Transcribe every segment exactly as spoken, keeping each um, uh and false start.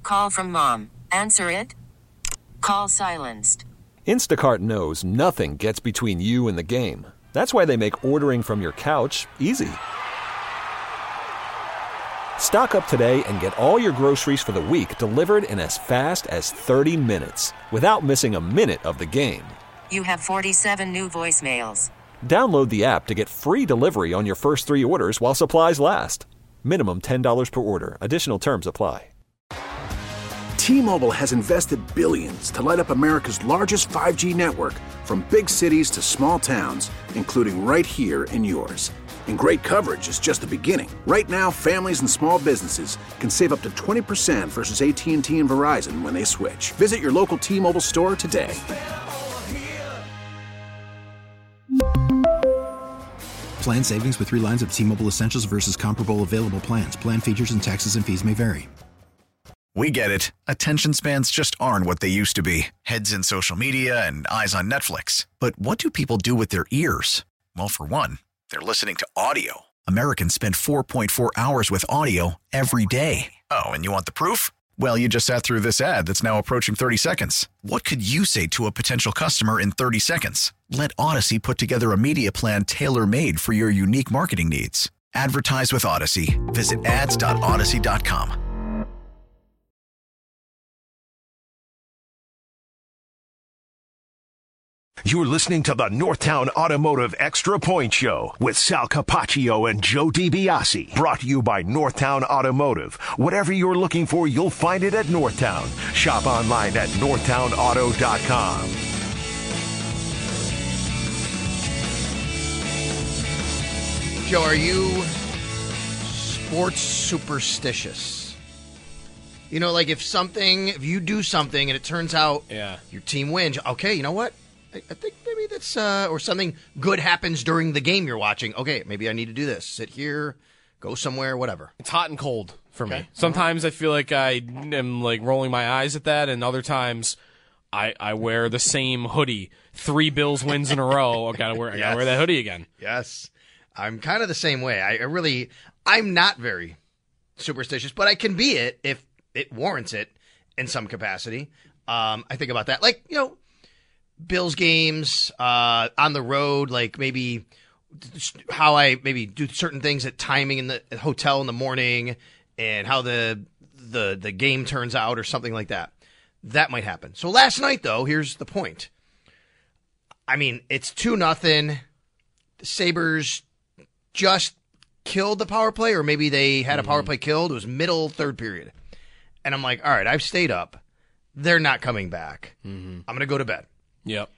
Call from mom. Answer it. Call silenced. Instacart knows nothing gets between you and the game. That's why they make ordering from your couch easy. Stock up today and get all your groceries for the week delivered in as fast as thirty minutes without missing a minute of the game. You have forty-seven new voicemails. Download the app to get free delivery on your first three orders while supplies last. Minimum ten dollars per order. Additional terms apply. T-Mobile has invested billions to light up America's largest five G network, from big cities to small towns, including right here in yours. And great coverage is just the beginning. Right now, families and small businesses can save up to twenty percent versus A T and T and Verizon when they switch. Visit your local T-Mobile store today. Plan savings with three lines of T-Mobile Essentials versus comparable available plans. Plan features and taxes and fees may vary. We get it. Attention spans just aren't what they used to be. Heads in social media and eyes on Netflix. But what do people do with their ears? Well, for one, they're listening to audio. Americans spend four point four hours with audio every day. Oh, and you want the proof? Well, you just sat through this ad that's now approaching thirty seconds. What could you say to a potential customer in thirty seconds? Let Odyssey put together a media plan tailor-made for your unique marketing needs. Advertise with Odyssey. Visit ads dot odyssey dot com. You're listening to the Northtown Automotive Extra Point Show with Sal Capaccio and Joe DiBiase. Brought to you by Northtown Automotive. Whatever you're looking for, you'll find it at Northtown. Shop online at northtown auto dot com. Joe, are you sports superstitious? You know, like if something, if you do something and it turns out yeah. your team wins, okay, you know what? I, I think maybe that's, uh, or something good happens during the game you're watching. Okay, maybe I need to do this. Sit here, go somewhere, whatever. It's hot and cold for okay. me. Sometimes I feel like I am like rolling my eyes at that, and other times I, I wear the same hoodie. Three Bills wins in a row. I gotta wear, I yes. gotta wear that hoodie again. Yes. I'm kind of the same way. I, I really, I'm not very superstitious, but I can be it if it warrants it in some capacity. Um, I think about that. Like, you know, Bills games, uh, on the road, like maybe how I maybe do certain things at timing in the hotel in the morning and how the, the, the game turns out or something like that. That might happen. So last night, though, here's the point. I mean, it's two nothing. The Sabres just killed the power play, or maybe they had a power play killed. It was middle third period. And I'm like, all right, I've stayed up. They're not coming back. Mm-hmm. I'm going to go to bed. Yep.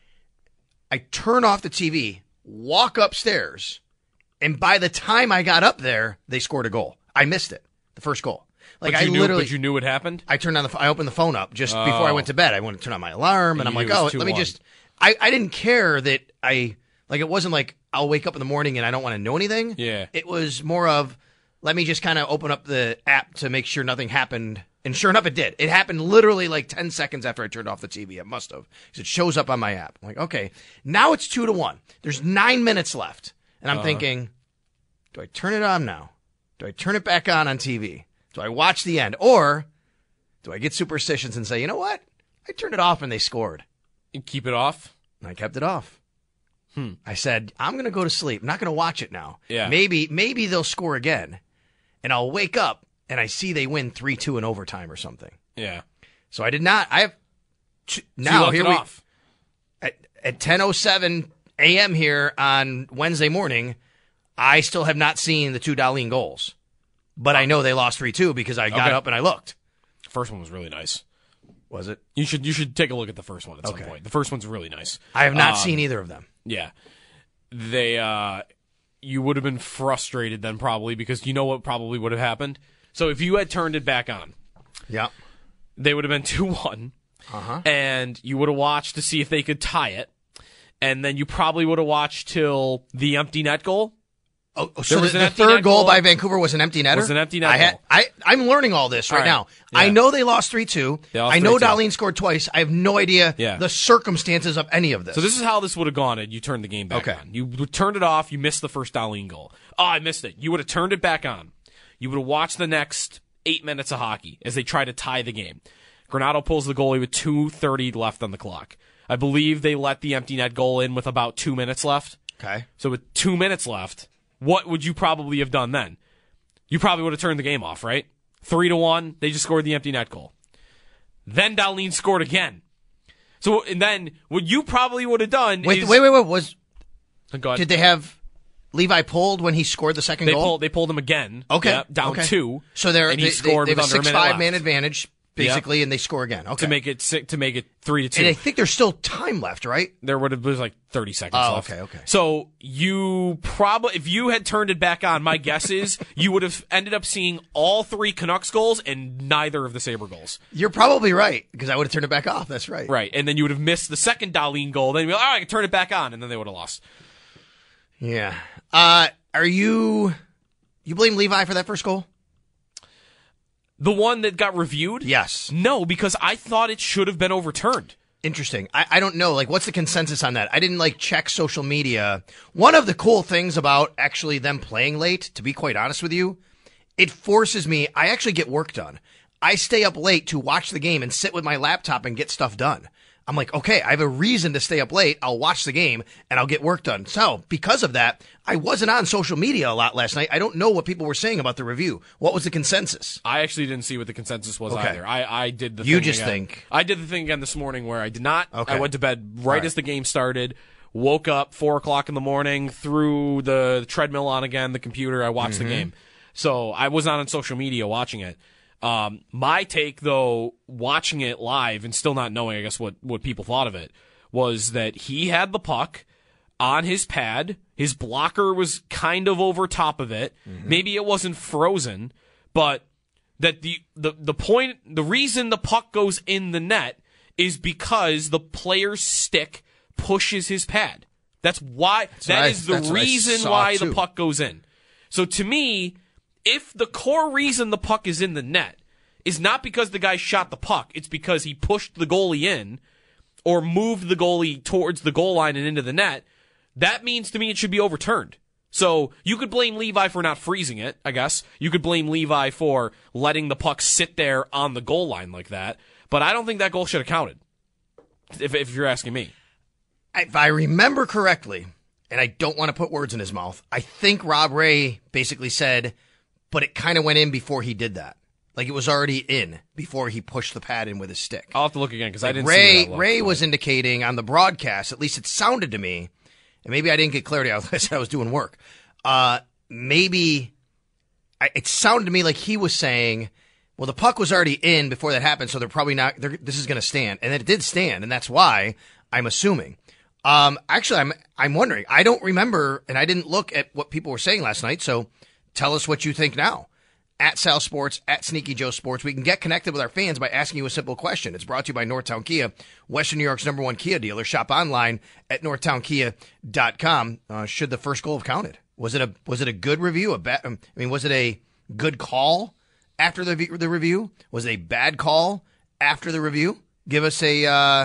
I turn off the T V, walk upstairs, and by the time I got up there, they scored a goal. I missed it, the first goal. Like but you I knew, literally, but you knew what happened. I turned on the, I opened the phone up just oh. before I went to bed. I wanted to turn on my alarm, and, and I'm like, oh, let me just. I, I didn't care that I like. It wasn't like I'll wake up in the morning and I don't want to know anything. Yeah. It was more of let me just kind of open up the app to make sure nothing happened. And sure enough, it did. It happened literally like ten seconds after I turned off the T V. It must have. Because it shows up on my app. I'm like, okay, now it's two to one. There's nine minutes left. And I'm uh-huh. thinking, do I turn it on now? Do I turn it back on on T V? Do I watch the end? Or do I get superstitious and say, you know what? I turned it off and they scored. You keep it off? And I kept it off. Hmm. I said, I'm going to go to sleep. I'm not going to watch it now. Yeah. Maybe, maybe they'll score again. And I'll wake up. And I see they win three two in overtime or something. Yeah. So I did not. I have so now you here it we off. at at ten oh seven a.m. here on Wednesday morning. I still have not seen the two Dahlin goals, but oh. I know they lost three two because I got okay. up and I looked. First one was really nice. Was it? You should you should take a look at the first one at okay. some point. The first one's really nice. I have not um, seen either of them. Yeah. They uh, you would have been frustrated then probably because you know what probably would have happened. So if you had turned it back on, yeah, they would have been two one, uh-huh. and you would have watched to see if they could tie it, and then you probably would have watched till the empty net goal. Oh, so the, the third goal, goal by Vancouver was an empty netter? Was an empty net I goal. had, I, I'm learning all this right, all right. now. Yeah. I know they lost three two. I know Dahlin scored twice. I have no idea yeah. the circumstances of any of this. So this is how this would have gone and you turned the game back okay. on. You turned it off. You missed the first Dahlin goal. Oh, I missed it. You would have turned it back on. You would have watched the next eight minutes of hockey as they try to tie the game. Granato pulls the goalie with two thirty left on the clock. I believe they let the empty net goal in with about two minutes left. Okay. So with two minutes left, what would you probably have done then? You probably would have turned the game off, right? Three to one, they just scored the empty net goal. Then Dahlin scored again. So, and then what you probably would have done wait, is... Wait, wait, wait, was... Go ahead. Did they have Levi pulled when he scored the second they goal? Pulled, they pulled him again. Okay. Yep, down okay. two. So they're, and they, he scored they, they with have a under six a minute five man left. advantage, basically, Yep. and they score again. Okay. To make it six, to make it three to two. And I think there's still time left, right? There would have been like thirty seconds Oh, left. okay, okay. So you probably, if you had turned it back on, my guess is you would have ended up seeing all three Canucks goals and neither of the Sabre goals. You're probably right, because I would have turned it back off. That's right. Right. And then you would have missed the second Dahlin goal. Then you'd be like, all right, I can turn it back on. And then they would have lost. Yeah. Uh, are you, you blame Levi for that first goal? The one that got reviewed? Yes. No, because I thought it should have been overturned. Interesting. I, I don't know. Like, what's the consensus on that? I didn't, like, check social media. One of the cool things about actually them playing late, to be quite honest with you, it forces me, I actually get work done. I stay up late to watch the game and sit with my laptop and get stuff done. I'm like, okay, I have a reason to stay up late. I'll watch the game and I'll get work done. So because of that, I wasn't on social media a lot last night. I don't know what people were saying about the review. What was the consensus? I actually didn't see what the consensus was Okay. either. I, I did the You thing just again. think. I did the thing again this morning where I did not. Okay. I went to bed right, Right. as the game started, woke up four o'clock in the morning, threw the treadmill on again, the computer, I watched Mm-hmm. the game. So I was not on social media watching it. Um, my take, though, watching it live and still not knowing, I guess, what, what people thought of it, was that he had the puck on his pad. His blocker was kind of over top of it. Mm-hmm. Maybe it wasn't frozen, but that the, the, the point, the reason the puck goes in the net is because the player's stick pushes his pad. That's why, That's that what I- is the that's what I reason saw, why too. the puck goes in. So to me, if the core reason the puck is in the net is not because the guy shot the puck, it's because he pushed the goalie in or moved the goalie towards the goal line and into the net, that means to me it should be overturned. So you could blame Levi for not freezing it, I guess. You could blame Levi for letting the puck sit there on the goal line like that. But I don't think that goal should have counted, if, if you're asking me. If I remember correctly, and I don't want to put words in his mouth, I think Rob Ray basically said, but it kind of went in before he did that. Like it was already in before he pushed the pad in with his stick. I'll have to look again because I Like didn't Ray, see that look. Ray was indicating on the broadcast, at least it sounded to me, and maybe I didn't get clarity. I was, I was doing work. Uh, maybe I, it sounded to me like he was saying, well, the puck was already in before that happened, so they're probably not, they're, this is going to stand. And it did stand, and that's why I'm assuming. Um, actually, I'm I'm wondering. I don't remember, and I didn't look at what people were saying last night, so tell us what you think now. At Sal Sports, at Sneaky Joe Sports. We can get connected with our fans by asking you a simple question. It's brought to you by Northtown Kia, Western New York's number one Kia dealer. Shop online at northtown kia dot com. Uh, should the first goal have counted? Was it a was it a good review? A bad? I mean, was it a good call after the the review? Was it a bad call after the review? Give us a uh,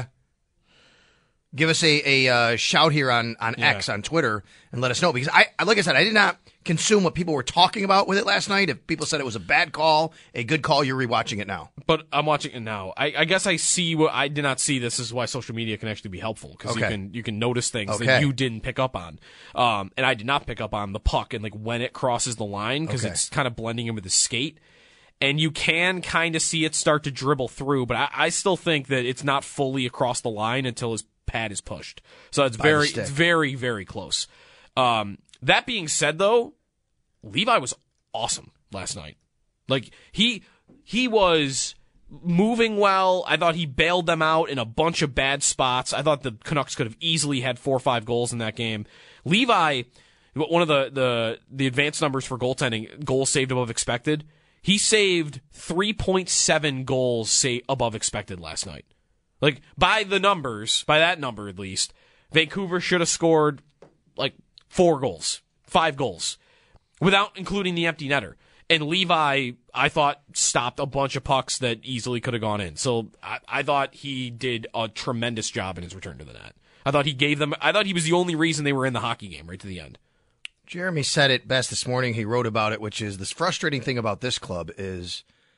give us a a uh, shout here on on Yeah. X on Twitter and let us know, because I like I said, I did not consume what people were talking about with it last night. If people said it was a bad call, a good call, you're rewatching it now. But I'm watching it now. I, I guess I see what I did not see. This is why social media can actually be helpful, because you Okay. can you can notice things Okay. that you didn't pick up on. Um, and I did not pick up on the puck and like when it crosses the line, because Okay. it's kind of blending in with the skate. And you can kind of see it start to dribble through, but I, I still think that it's not fully across the line until his pad is pushed. So it's By the very, stick. it's very, very close. Um, that being said, though, Levi was awesome last night. Like he he was moving well. I thought he bailed them out in a bunch of bad spots. I thought the Canucks could have easily had four or five goals in that game. Levi, one of the the, the advanced numbers for goaltending, goals saved above expected. He saved three point seven goals say above expected last night. Like by the numbers, by that number at least, Vancouver should have scored like four goals, five goals, without including the empty netter. And Levi, I thought, stopped a bunch of pucks that easily could have gone in. So I, I thought he did a tremendous job in his return to the net. I thought he gave them, I thought he was the only reason they were in the hockey game right to the end. Jeremy said it best this morning. He wrote about it, which is this frustrating thing about this club is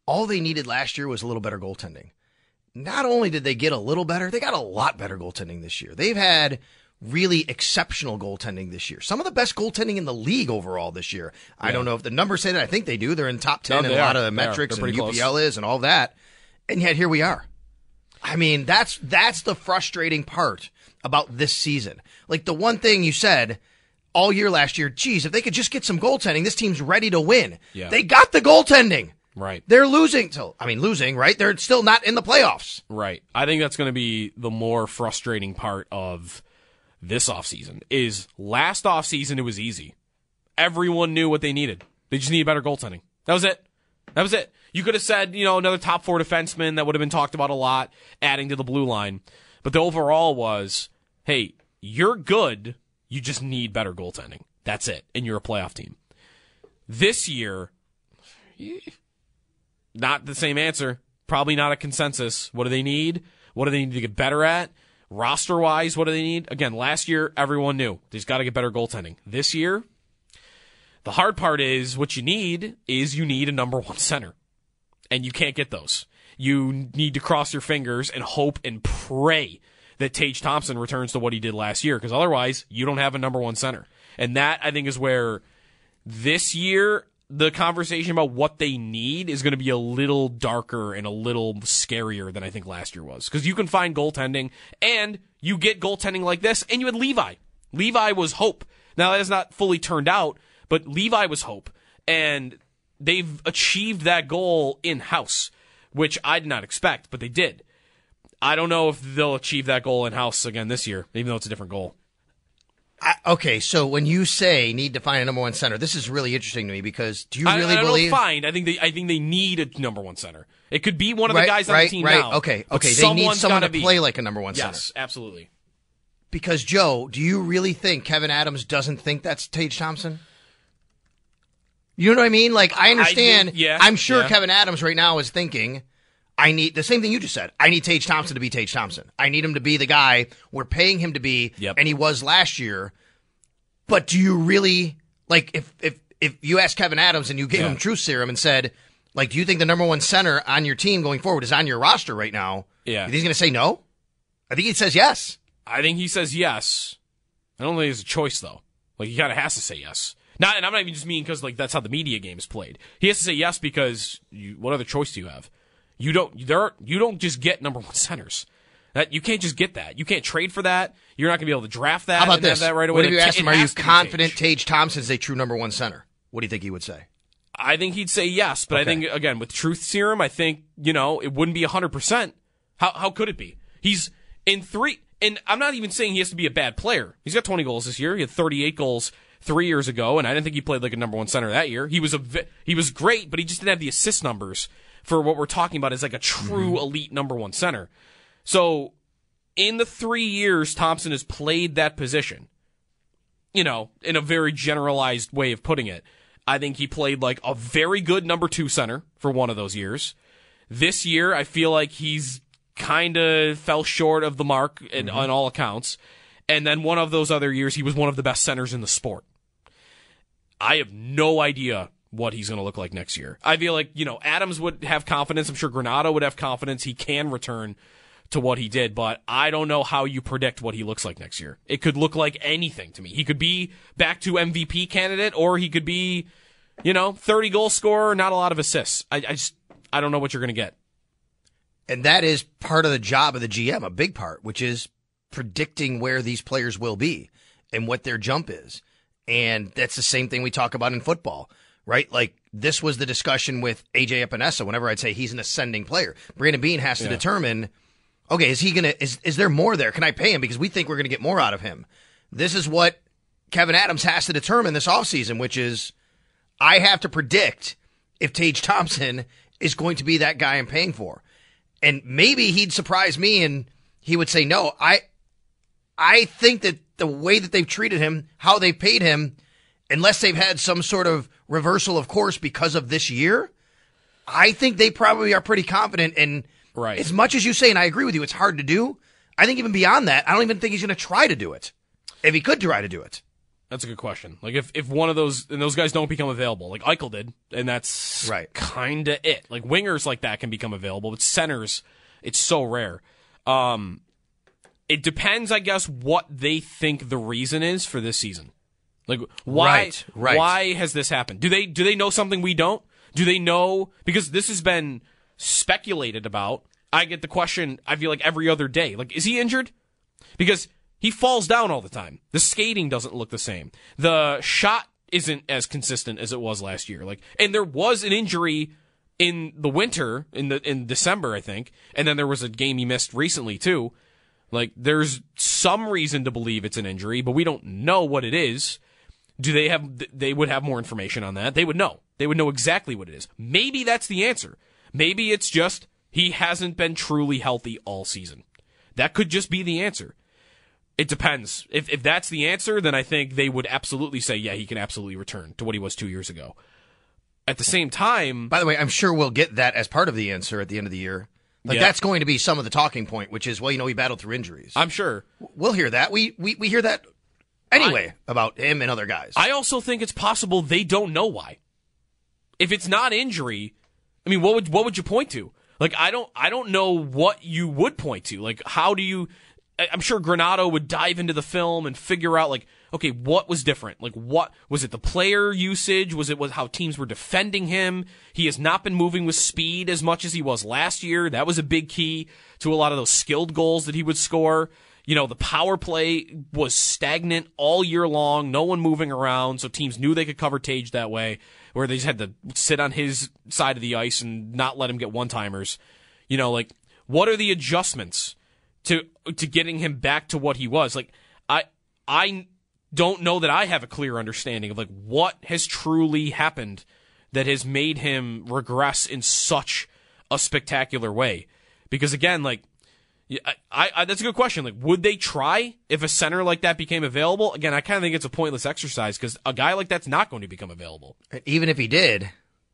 all they needed last year was a little better goaltending. Not only did they get a little better, they got a lot better goaltending this year. They've had really exceptional goaltending this year. Some of the best goaltending in the league overall this year. Yeah. I don't know if the numbers say that. I think they do. They're in top ten no, in a lot of the metrics, and U P L is and all that. And yet here we are. I mean, that's that's the frustrating part about this season. Like the one thing you said all year last year, geez, if they could just get some goaltending, this team's ready to win. Yeah. They got the goaltending. Right. They're losing. So, I mean, losing, right? They're still not in the playoffs. Right. I think that's going to be the more frustrating part of this offseason is last offseason it was easy. Everyone knew what they needed. They just needed better goaltending. That was it. That was it. You could have said, you know, another top four defenseman that would have been talked about a lot, adding to the blue line. But the overall was, hey, you're good. You just need better goaltending. That's it. And you're a playoff team. This year, not the same answer. Probably not a consensus. What do they need? What do they need to get better at? Roster-wise, what do they need? Again, last year, everyone knew. They just got to get better goaltending. This year, the hard part is what you need is you need a number one center. And you can't get those. You need to cross your fingers and hope and pray that Tage Thompson returns to what he did last year, because otherwise, you don't have a number one center. And that, I think, is where this year, the conversation about what they need is going to be a little darker and a little scarier than I think last year was. Because you can find goaltending, and you get goaltending like this, and you had Levi. Levi was hope. Now, that has not fully turned out, but Levi was hope. And they've achieved that goal in-house, which I did not expect, but they did. I don't know if they'll achieve that goal in-house again this year, even though it's a different goal. I, okay, so when you say need to find a number one center, this is really interesting to me because do you really I, I believe? Don't find. I think they. I think they need a number one center. It could be one of right, the guys on right, the team right. now. Okay, okay. They need someone to be. play like a number one center. Yes, absolutely. Because Joe, do you really think Kevin Adams doesn't think that's Tage Thompson? You know what I mean? Like I understand. I think, yeah, I'm sure yeah. Kevin Adams right now is thinking, I need the same thing you just said. I need Tage Thompson to be Tage Thompson. I need him to be the guy we're paying him to be, yep. and he was last year. But do you really, like, if if if you asked Kevin Adams and you gave yeah. him truth serum and said, like, do you think the number one center on your team going forward is on your roster right now? Yeah. You think he's going to say no? I think he says yes. I think he says yes. I don't think there's a choice, though. Like, he kind of has to say yes. Not, and I'm not even just mean because, like, that's how the media game is played. He has to say yes because you, what other choice do you have? You don't, there are, you don't just get number one centers. That you can't just get that. You can't trade for that. You're not going to be able to draft that. How about and this? Have that right away. What if you asked him, are you confident Tage? Tage Thompson's a true number one center? What do you think he would say? I think he'd say yes, but okay. I think, again, with truth serum, I think, you know, it wouldn't be one hundred percent. How how could it be? He's in three, and I'm not even saying he has to be a bad player. He's got twenty goals this year. He had thirty-eight goals three years ago, and I didn't think he played like a number one center that year. He was a he was great, but he just didn't have the assist numbers for what we're talking about as like a true mm-hmm. elite number one center. So in the three years Thompson has played that position, you know, in a very generalized way of putting it, I think he played like a very good number two center for one of those years. This year, I feel like he's kind of fell short of the mark in, mm-hmm. on all accounts. And then one of those other years, he was one of the best centers in the sport. I have no idea what he's going to look like next year. I feel like, you know, Adams would have confidence. I'm sure Granato would have confidence. He can return to what he did, but I don't know how you predict what he looks like next year. It could look like anything to me. He could be back to M V P candidate, or he could be, you know, thirty goal scorer, not a lot of assists. I, I just, I don't know what you're going to get. And that is part of the job of the G M, a big part, which is predicting where these players will be and what their jump is. And that's the same thing we talk about in football, right? Like, this was the discussion with A J Epinesa whenever I'd say he's an ascending player. Brandon Beane has to yeah. determine, okay, is he going to, is, is there more there? Can I pay him? Because we think we're going to get more out of him. This is what Kevin Adams has to determine this offseason, which is, I have to predict if Tage Thompson is going to be that guy I'm paying for. And maybe he'd surprise me and he would say, no, I I think that the way that they've treated him, how they paid him, unless they've had some sort of reversal of course because of this year, I think they probably are pretty confident. And right. as much as you say, and I agree with you, it's hard to do, I think even beyond that, I don't even think he's going to try to do it. If he could try to do it. That's a good question. Like if, if one of those and those guys don't become available, like Eichel did, and that's right. kind of it. Like wingers like that can become available, but centers, it's so rare. Um, it depends, I guess, what they think the reason is for this season. Like why right, right. why has this happened? Do they do they know something we don't? Do they know, because this has been speculated about. I get the question, I feel like every other day. Like, is he injured? Because he falls down all the time. The skating doesn't look the same. The shot isn't as consistent as it was last year. Like, and there was an injury in the winter, in the in December, I think, and then there was a game he missed recently too. Like, there's some reason to believe it's an injury, but we don't know what it is. Do they have? They would have more information on that. They would know. They would know exactly what it is. Maybe that's the answer. Maybe it's just he hasn't been truly healthy all season. That could just be the answer. It depends. If if that's the answer, then I think they would absolutely say, yeah, he can absolutely return to what he was two years ago. At the same time... By the way, I'm sure we'll get that as part of the answer at the end of the year. Like, yeah. That's going to be some of the talking point, which is, well, you know, he battled through injuries. I'm sure. We'll hear that. We we, we hear that anyway I, about him and other guys. I also think it's possible they don't know why. If it's not injury, I mean, what would what would you point to? Like, I don't I don't know what you would point to. Like, how do you... I'm sure Granato would dive into the film and figure out, like, okay, what was different? Like, what was it? The player usage? Was it was how teams were defending him? He has not been moving with speed as much as he was last year. That was a big key to a lot of those skilled goals that he would score. You know, the power play was stagnant all year long. No one moving around, so teams knew they could cover Tage that way, where they just had to sit on his side of the ice and not let him get one-timers. You know, like, what are the adjustments to to getting him back to what he was? Like, I I don't know that I have a clear understanding of, like, what has truly happened that has made him regress in such a spectacular way. Because, again, like, I, I that's a good question. Like, would they try if a center like that became available? Again, I kind of think it's a pointless exercise because a guy like that's not going to become available. Even if he did...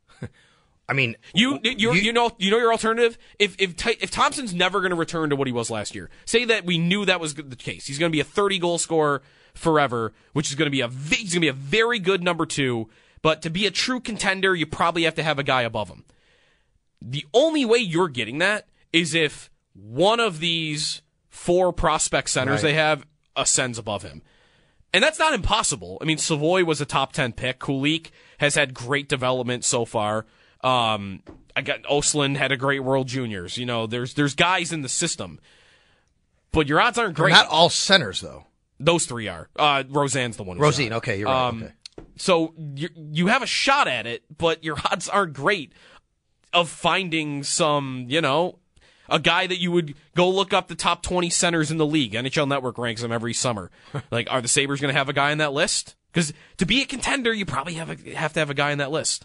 I mean, you you you know you know your alternative. If if if Thompson's never going to return to what he was last year, say that we knew that was the case. He's going to be a thirty goal scorer forever, which is going to be a he's going to be a very good number two. But to be a true contender, you probably have to have a guy above him. The only way you're getting that is if one of these four prospect centers right. they have ascends above him. And that's not impossible. I mean, Savoy was a top ten pick. Kulik has had great development so far. Um, I got Oslin had a great World Juniors. You know, there's there's guys in the system, but your odds aren't great. They're not all centers though. Those three are. Uh, Roseanne's the one. Who's Rosine, not. okay, you're right. Um, okay. So you you have a shot at it, but your odds aren't great of finding some, you know, a guy that you would go look up the top twenty centers in the league. N H L Network ranks them every summer. Like, are the Sabres going to have a guy on that list? Because to be a contender, you probably have a, have to have a guy on that list.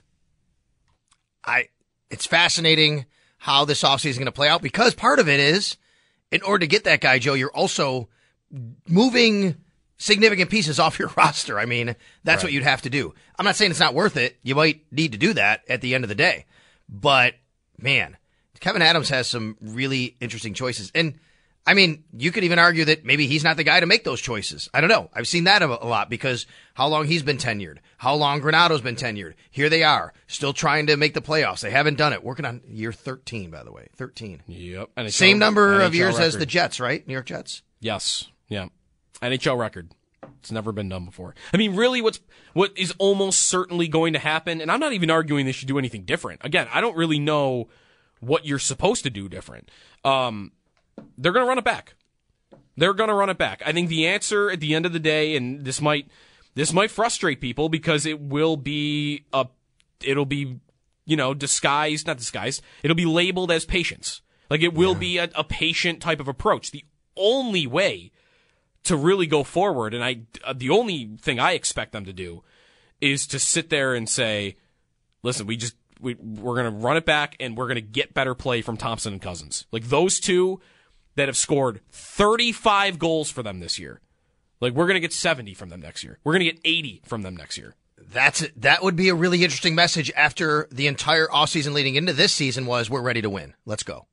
I, it's fascinating how this offseason is going to play out because part of it is, in order to get that guy, Joe, you're also moving significant pieces off your roster. I mean, that's right. what you'd have to do. I'm not saying it's not worth it. You might need to do that at the end of the day. But, man, Kevin Adams has some really interesting choices. And, I mean, you could even argue that maybe he's not the guy to make those choices. I don't know. I've seen that a lot because how long he's been tenured, how long Granato's been tenured. Here they are, still trying to make the playoffs. They haven't done it. Working on year thirteen, by the way. thirteen. Yep. N H L, Same number N H L of years record. as the Jets, right? New York Jets? Yes. Yeah. N H L record. It's never been done before. I mean, really, what's what is almost certainly going to happen, and I'm not even arguing they should do anything different. Again, I don't really know what you're supposed to do different. Um, they're going to run it back. They're going to run it back. I think the answer at the end of the day, and this might this might frustrate people because it will be a, it'll be, you know, disguised, not disguised. It'll be labeled as patience. Like it will yeah. be a, a patient type of approach. The only way to really go forward, and I, uh, the only thing I expect them to do is to sit there and say, listen, we just we we're going to run it back and we're going to get better play from Thompson and Cousins. Like those two that have scored thirty-five goals for them this year. Like, we're going to get seventy from them next year. We're going to get eighty from them next year. That's it. That would be a really interesting message after the entire offseason leading into this season was, we're ready to win. Let's go.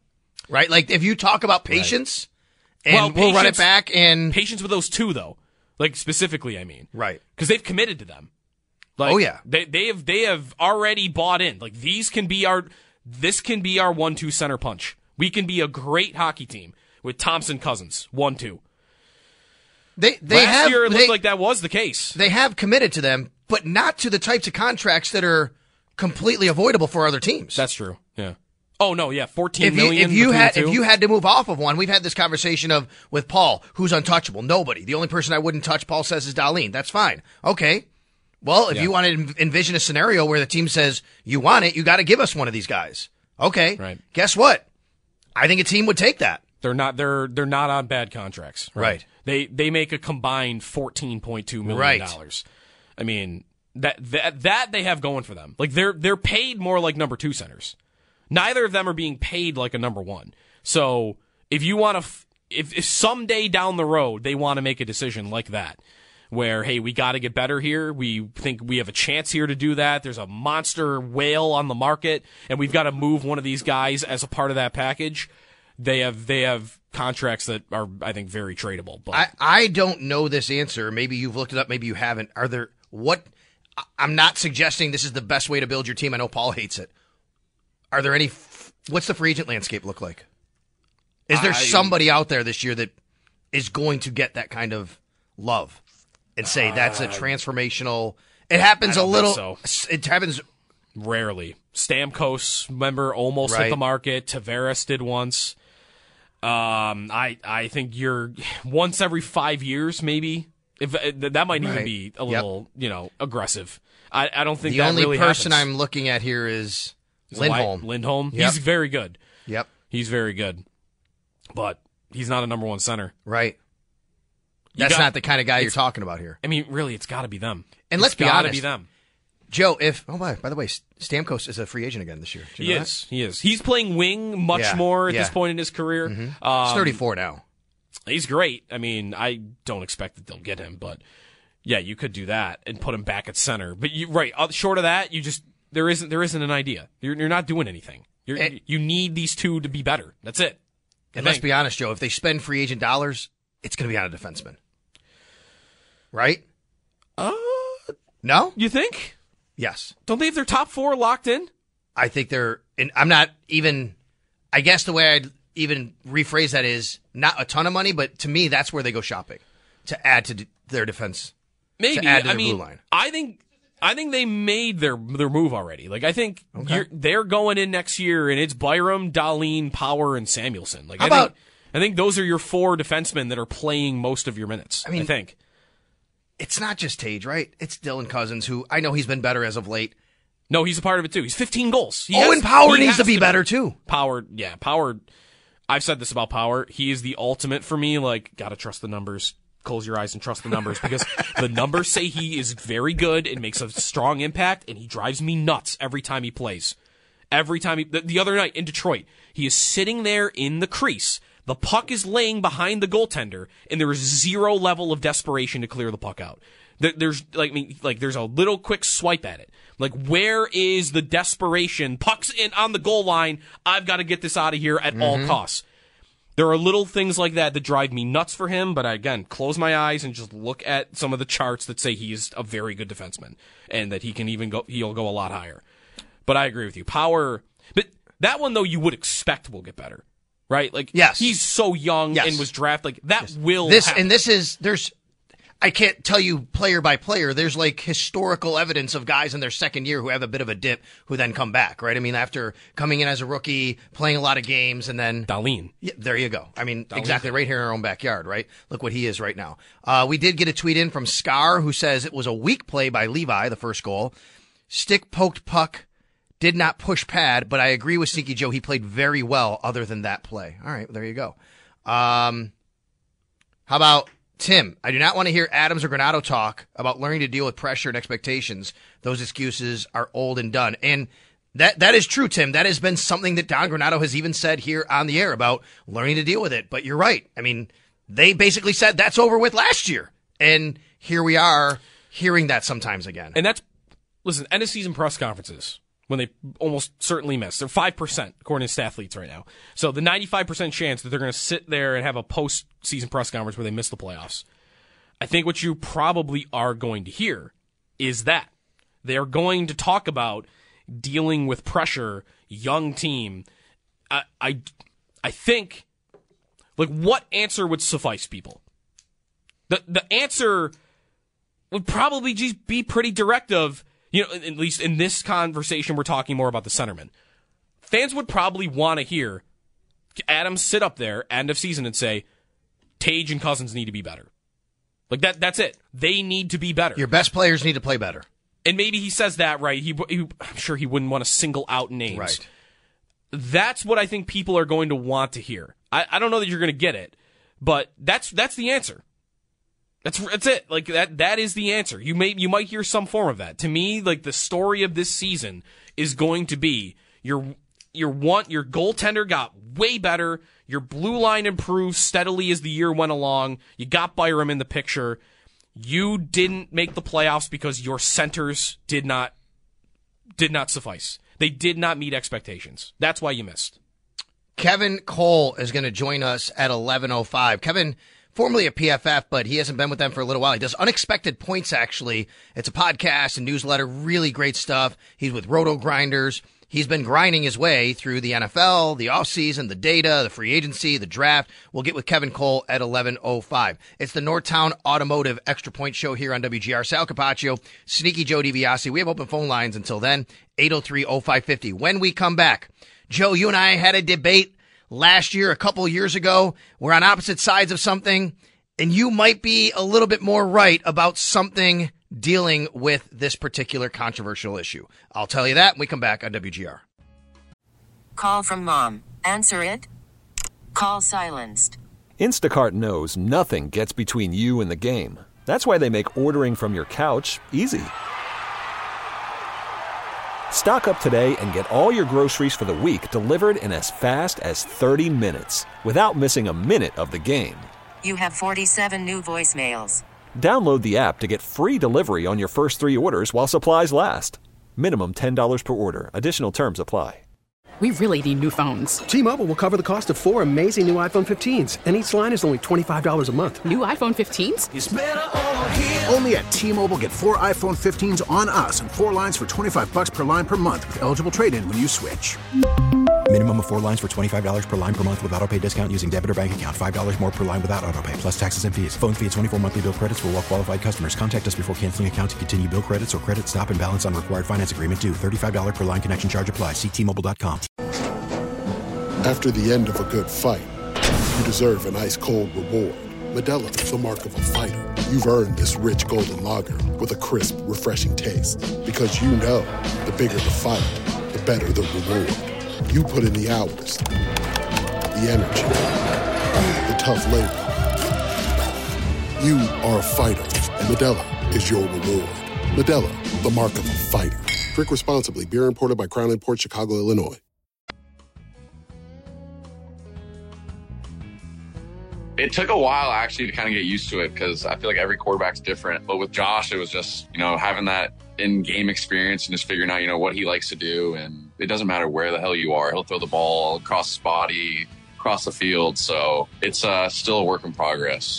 Right? Like, if you talk about patience, right. and well, we'll patience, run it back and... Patience with those two, though. Like, specifically, I mean. Right. Because they've committed to them. Like, oh, yeah. They, they, have, they have already bought in. Like, these can be our, this can be our one two center punch. We can be a great hockey team with Thompson Cousins, one two. They, they Last have, year, it they, looked like that was the case. They have committed to them, but not to the types of contracts that are completely avoidable for other teams. That's true, yeah. Oh no, yeah, fourteen if you, million. If you between had, the two. if you had to move off of one, we've had this conversation of with Paul, who's untouchable. Nobody. The only person I wouldn't touch, Paul says, is Dahlin. That's fine. Okay. Well, if Yeah. you want to envision a scenario where the team says you want it, you got to give us one of these guys. Okay. Right. Guess what? I think a team would take that. They're not. They're they're not on bad contracts. Right. Right. They they make a combined fourteen point two million dollars. Right. I mean that that that they have going for them. Like they're they're paid more like number two centers. Neither of them are being paid like a number one. So if you want to, if, if someday down the road they want to make a decision like that, where hey we got to get better here, we think we have a chance here to do that. There's a monster whale on the market, and we've got to move one of these guys as a part of that package. They have they have contracts that are, I think, very tradable. But I, I don't know this answer. Maybe you've looked it up. Maybe you haven't. Are there what? I'm not suggesting this is the best way to build your team. I know Paul hates it. Are there any? What's the free agent landscape look like? Is there I, somebody out there this year that is going to get that kind of love and say uh, that's a transformational? It happens I a don't little. think so. It happens rarely. Stamkos, remember, almost Right. hit the market. Tavares did once. Um, I I think you're once every five years, maybe. If that might even Right. be a Yep. little, you know, aggressive. I, I don't think the that only really person happens. I'm looking at here is Is Lindholm. White- Lindholm. Yep. He's very good. Yep. He's very good, but he's not a number one center. Right. You That's got- not the kind of guy you're it's- talking about here. I mean, really, it's got to be them. And It's let's be gotta honest. be them. Joe, if oh by by the way, Stamkos is a free agent again this year. Did you He know is. He is. He's playing wing much Yeah, more at yeah. this point in his career. that? Um, He's thirty-four now. He's great. I mean, I don't expect that they'll get him, but yeah, you could do that and put him back at center. But you right, uh, short of that, you just there isn't there isn't an idea. You're you're not doing anything. You're, And- you need these two to be better. That's it. I And let's think. be honest, Joe, if they spend free agent dollars, it's going to be on a defenseman. Right? Uh, No? you think? Yes. Don't they have their top four locked in? I think they're, and I'm not even, I guess the way I'd even rephrase that is not a ton of money, but to me, that's where they go shopping to add to d- their defense. Maybe. To add to I their mean, blue line. I think I think they made their their move already. Like I think Okay. you're, they're going in next year, and it's Byram, Dahlin, Power, and Samuelson. Like How I about- think, I think those are your four defensemen that are playing most of your minutes. I, mean, think. It's not just Tage, right? It's Dylan Cousins, who I know he's been better as of late. No, he's a part of it too. He's fifteen goals. He Owen has- Power he needs to has be better too. Power, yeah, Power. I've said this about Power. He is the ultimate for me. Like, gotta trust the numbers. Close your eyes and trust the numbers because the numbers say he is very good and makes a strong impact, and he drives me nuts every time he plays. Every time he, the, the other night in Detroit, he is sitting there in the crease. The puck is laying behind the goaltender, and there is zero level of desperation to clear the puck out. There, there's like, I mean, like there's a little quick swipe at it. Like, where is the desperation? Puck's in on the goal line. I've got to get this out of here at mm-hmm. all costs. There are little things like that that drive me nuts for him, but I, again, close my eyes and just look at some of the charts that say he is a very good defenseman and that he can even go, he'll go a lot higher. But I agree with you. Power, but that one, though, you would expect will get better, right? Like, Yes. he's so young Yes. and was drafted. Like, that Yes. will this happen. And this is, there's, I can't tell you player by player. There's like historical evidence of guys in their second year who have a bit of a dip who then come back, right? I mean, after coming in as a rookie, playing a lot of games, and then Dahlin. Yeah, there you go. I mean, Dahlin. exactly right here in our own backyard, right? Look what he is right now. Uh, we did get a tweet in from Scar who says it was a weak play by Levi, the first goal. Stick poked puck, did not push pad, but I agree with Sneaky Joe. He played very well other than that play. All right, there you go. Um, how about Tim? I do not want to hear Adams or Granato talk about learning to deal with pressure and expectations. Those excuses are old and done. And that that is true, Tim. That has been something that Don Granato has even said here on the air about learning to deal with it. But you're right. I mean, they basically said that's over with last year. And here we are hearing that sometimes again. And that's, listen, end of season press conferences, when they almost certainly miss. They're five percent, according to Stathletes right now. So the ninety-five percent chance that they're going to sit there and have a post-season press conference where they miss the playoffs. I think what you probably are going to hear is that they're going to talk about dealing with pressure, young team. I, I, I think, like, what answer would suffice people? The the answer would probably just be pretty direct of, you know, at least in this conversation, we're talking more about the centerman. Fans would probably want to hear Adams sit up there, end of season, and say, Tage and Cousins need to be better. Like, that. that's it. They need to be better. Your best players need to play better. And maybe he says that, right? He, he, I'm sure he wouldn't want to single out names. Right. That's what I think people are going to want to hear. I, I don't know that you're going to get it, but that's that's the answer. That's that's it. Like that that is the answer. You may you might hear some form of that. To me, like the story of this season is going to be your your one your goaltender got way better. Your blue line improved steadily as the year went along. You got Byram in the picture. You didn't make the playoffs because your centers did not did not suffice. They did not meet expectations. That's why you missed. Kevin Cole is going to join us at eleven oh five. Kevin, formerly at P F F, but he hasn't been with them for a little while. He does Unexpected Points, actually. It's a podcast and newsletter. Really great stuff. He's with Roto Grinders. He's been grinding his way through the N F L, the offseason, the data, the free agency, the draft. We'll get with Kevin Cole at eleven oh five. It's the Northtown Automotive Extra Point Show here on W G R. Sal Capaccio, Sneaky Joe DiBiase. We have open phone lines until then, eight oh three oh five five oh. When we come back, Joe, you and I had a debate last year, a couple years ago. We're on opposite sides of something, and you might be a little bit more right about something dealing with this particular controversial issue. I'll tell you that when we come back on W G R. Call from mom. Answer it. Call silenced. Instacart knows nothing gets between you and the game. That's why they make ordering from your couch easy. Stock up today and get all your groceries for the week delivered in as fast as thirty minutes without missing a minute of the game. You have forty-seven new voicemails. Download the app to get free delivery on your first three orders while supplies last. Minimum ten dollars per order. Additional terms apply. We really need new phones. T-Mobile will cover the cost of four amazing new iPhone fifteens, and each line is only twenty-five dollars a month. New iPhone fifteens? It's better over here. Only at T-Mobile, get four iPhone fifteens on us and four lines for twenty-five bucks per line per month with eligible trade-in when you switch. Minimum of four lines for twenty-five dollars per line per month with autopay discount using debit or bank account. five dollars more per line without autopay, plus taxes and fees. Phone fee at twenty-four monthly bill credits for well-qualified customers. Contact us before canceling account to continue bill credits or credit stop and balance on required finance agreement due. thirty-five dollars per line connection charge applies. See T Mobile dot com. After the end of a good fight, you deserve an ice-cold reward. Modelo is the mark of a fighter. You've earned this rich golden lager with a crisp, refreshing taste. Because you know, the bigger the fight, the better the reward. You put in the hours, the energy, the tough labor. You are a fighter, and Modelo is your reward. Modelo, the mark of a fighter. Drink responsibly. Beer imported by Crown Imports, Chicago, Illinois. It took a while actually to kind of get used to it because I feel like every quarterback's different. But with Josh, it was just, you know, having that in-game experience and just figuring out, you know, what he likes to do. And it doesn't matter where the hell you are. He'll throw the ball across his body, across the field. So it's uh, still a work in progress.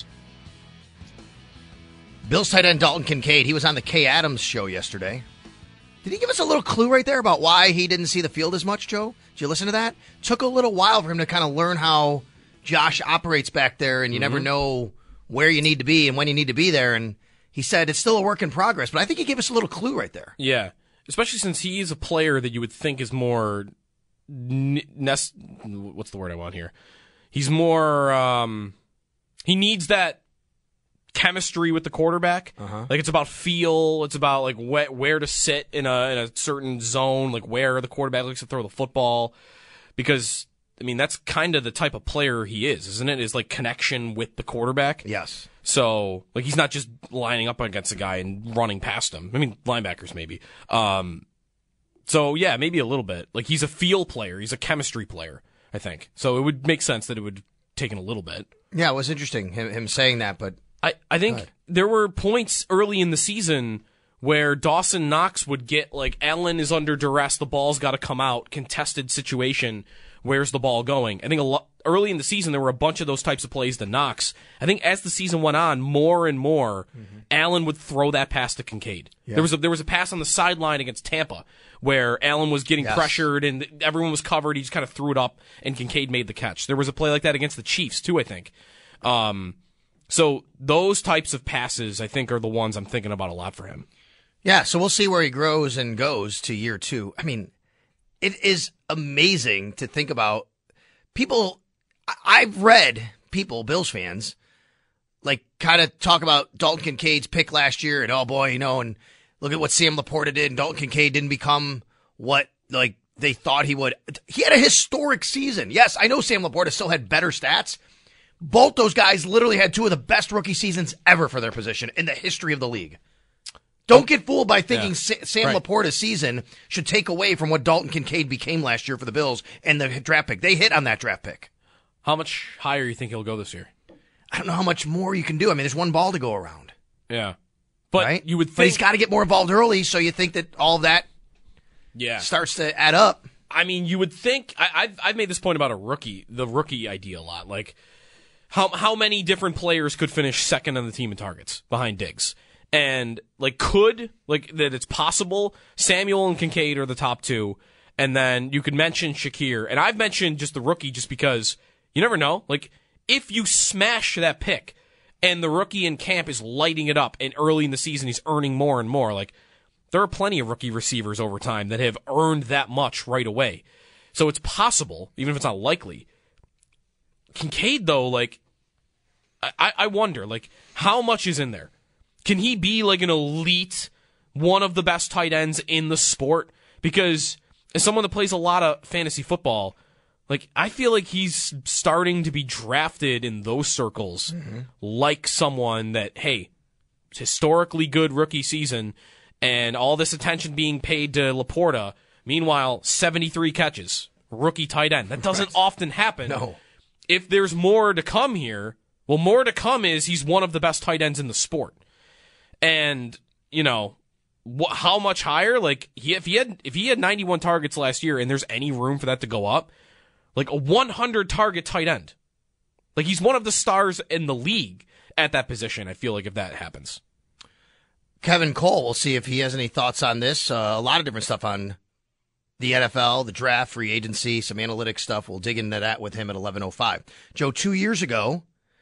Bills tight end Dalton Kincaid, he was on the Kay Adams show yesterday. Did he give us a little clue right there about why he didn't see the field as much, Joe? Did you listen to that? Took a little while for him to kind of learn how Josh operates back there, and you mm-hmm. never know where you need to be and when you need to be there. And he said it's still a work in progress, but I think he gave us a little clue right there. Yeah, especially since he is a player that you would think is more nest. What's the word I want here? He's more. Um, he needs that chemistry with the quarterback. Uh-huh. Like it's about feel. It's about like wh- where to sit in a in a certain zone. Like where the quarterback likes to throw the football, because. I mean, that's kind of the type of player he is, isn't it? Is like connection with the quarterback. Yes. So, like, he's not just lining up against a guy and running past him. I mean, linebackers maybe. Um, so, yeah, maybe a little bit. Like, he's a feel player. He's a chemistry player, I think. So it would make sense that it would have taken a little bit. Yeah, it was interesting, him, him saying that, but... I, I think there were points early in the season where Dawson Knox would get, like, Allen is under duress, the ball's got to come out, contested situation... Where's the ball going? I think a lot. early in the season, there were a bunch of those types of plays to Knox. I think as the season went on, more and more, mm-hmm. Allen would throw that pass to Kincaid. Yeah. There was a, there was a pass on the sideline against Tampa where Allen was getting yes. pressured and everyone was covered. He just kind of threw it up, and Kincaid made the catch. There was a play like that against the Chiefs, too, I think. Um, so those types of passes, I think, are the ones I'm thinking about a lot for him. Yeah, so we'll see where he grows and goes to year two. I mean, it is amazing to think about. People, I've read people, Bills fans, like kind of talk about Dalton Kincaid's pick last year and, oh boy, you know, and look at what Sam Laporta did, and Dalton Kincaid didn't become what like they thought he would. He had a historic season. Yes, I know Sam Laporta still had better stats. Both those guys literally had two of the best rookie seasons ever for their position in the history of the league. Don't get fooled by thinking yeah. Sam right. Laporta's season should take away from what Dalton Kincaid became last year for the Bills and the draft pick. They hit on that draft pick. How much higher do you think he'll go this year? I don't know how much more you can do. I mean, there's one ball to go around. Yeah. But right? you would think... But he's got to get more involved early, so you think that all of that yeah. starts to add up. I mean, you would think... I, I've, I've made this point about a rookie, the rookie idea a lot. Like, how how many different players could finish second on the team in targets behind Diggs? And, like, could, like, that it's possible, Samuel and Kincaid are the top two, and then you could mention Shakir. And I've mentioned just the rookie just because you never know. Like, if you smash that pick and the rookie in camp is lighting it up and early in the season he's earning more and more, like, there are plenty of rookie receivers over time that have earned that much right away. So it's possible, even if it's not likely. Kincaid, though, like, I, I wonder, like, how much is in there? Can he be like an elite, one of the best tight ends in the sport? Because as someone that plays a lot of fantasy football, like I feel like he's starting to be drafted in those circles mm-hmm. like someone that, hey, historically good rookie season and all this attention being paid to Laporta. Meanwhile, seventy-three catches, rookie tight end. That doesn't right. often happen. No. If there's more to come here, well, more to come is he's one of the best tight ends in the sport. And, you know, wh- how much higher? Like, he, if he had if he had ninety-one targets last year and there's any room for that to go up, like a one hundred target tight end. Like, he's one of the stars in the league at that position, I feel like, if that happens. Kevin Cole, we'll see if he has any thoughts on this. Uh, a lot of different stuff on the N F L, the draft, free agency, some analytics stuff. We'll dig into that with him at eleven oh five. Joe, two years ago,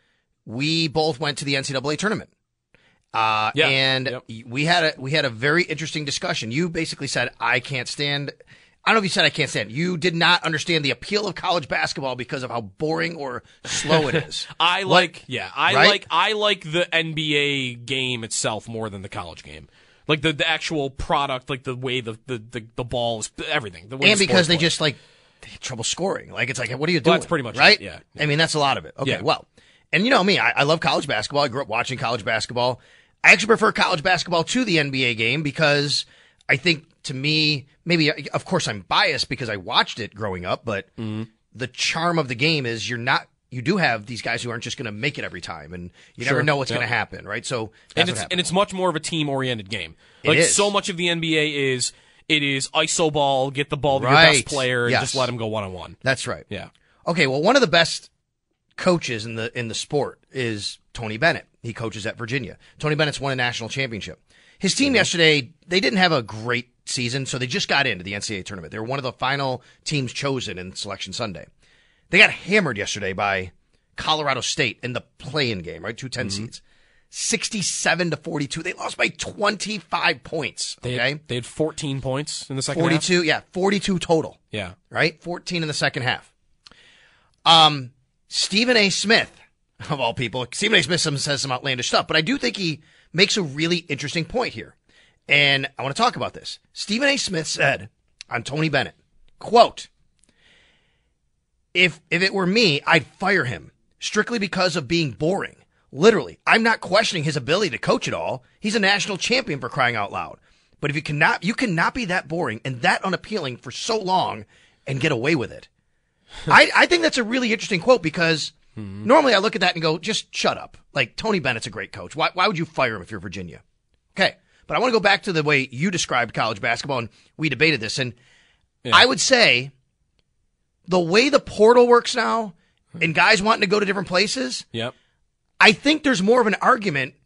we both went to the N C double A tournament. Uh, yeah, and yep. we had a we had a very interesting discussion. You basically said, I can't stand, I don't know if you said I can't stand, you did not understand the appeal of college basketball because of how boring or slow it is. I like, like yeah, I right? like I like the N B A game itself more than the college game. Like the, the actual product, like the way the, the, the, the ball is, everything. The way and the because they play. just like, they had trouble scoring. Like, it's like, what are you doing? Well, that's pretty much right? It, yeah, yeah. I mean, that's a lot of it. Okay, yeah. well, and you know me, I, I love college basketball. I grew up watching college basketball. I actually prefer college basketball to the N B A game because I think, to me, maybe, of course, I'm biased because I watched it growing up, but mm-hmm. the charm of the game is you're not, you do have these guys who aren't just going to make it every time, and you sure. never know what's yeah. going to happen, right? So, that's and it's what and it's much more of a team-oriented game. Like, it is. So much of the N B A is, it is iso ball, get the ball to right. your best player, and yes. just let him go one-on-one. That's right. Yeah. Okay, well, one of the best coaches in the in the sport is Tony Bennett. He coaches at Virginia. Tony Bennett's won a national championship. His team mm-hmm. yesterday, they didn't have a great season, so they just got into the N C double A tournament. They were one of the final teams chosen in Selection Sunday. They got hammered yesterday by Colorado State in the play-in game, right? Two ten mm-hmm. seeds. sixty-seven to forty-two. They lost by twenty-five points. Okay. They had, they had fourteen points in the second forty-two, half. Yeah, forty-two total. Yeah. Right? fourteen in the second half. Um, Stephen A. Smith, of all people, Stephen A. Smith says some outlandish stuff, but I do think he makes a really interesting point here. And I want to talk about this. Stephen A. Smith said on Tony Bennett, quote, if if it were me, I'd fire him strictly because of being boring. Literally, I'm not questioning his ability to coach at all. He's a national champion, for crying out loud. But if you cannot, you cannot be that boring and that unappealing for so long and get away with it. I, I think that's a really interesting quote because mm-hmm. normally I look at that and go, just shut up. Like, Tony Bennett's a great coach. Why, why would you fire him if you're Virginia? Okay. But I want to go back to the way you described college basketball, and we debated this. And yeah. I would say the way the portal works now and guys wanting to go to different places, Yep. I think there's more of an argument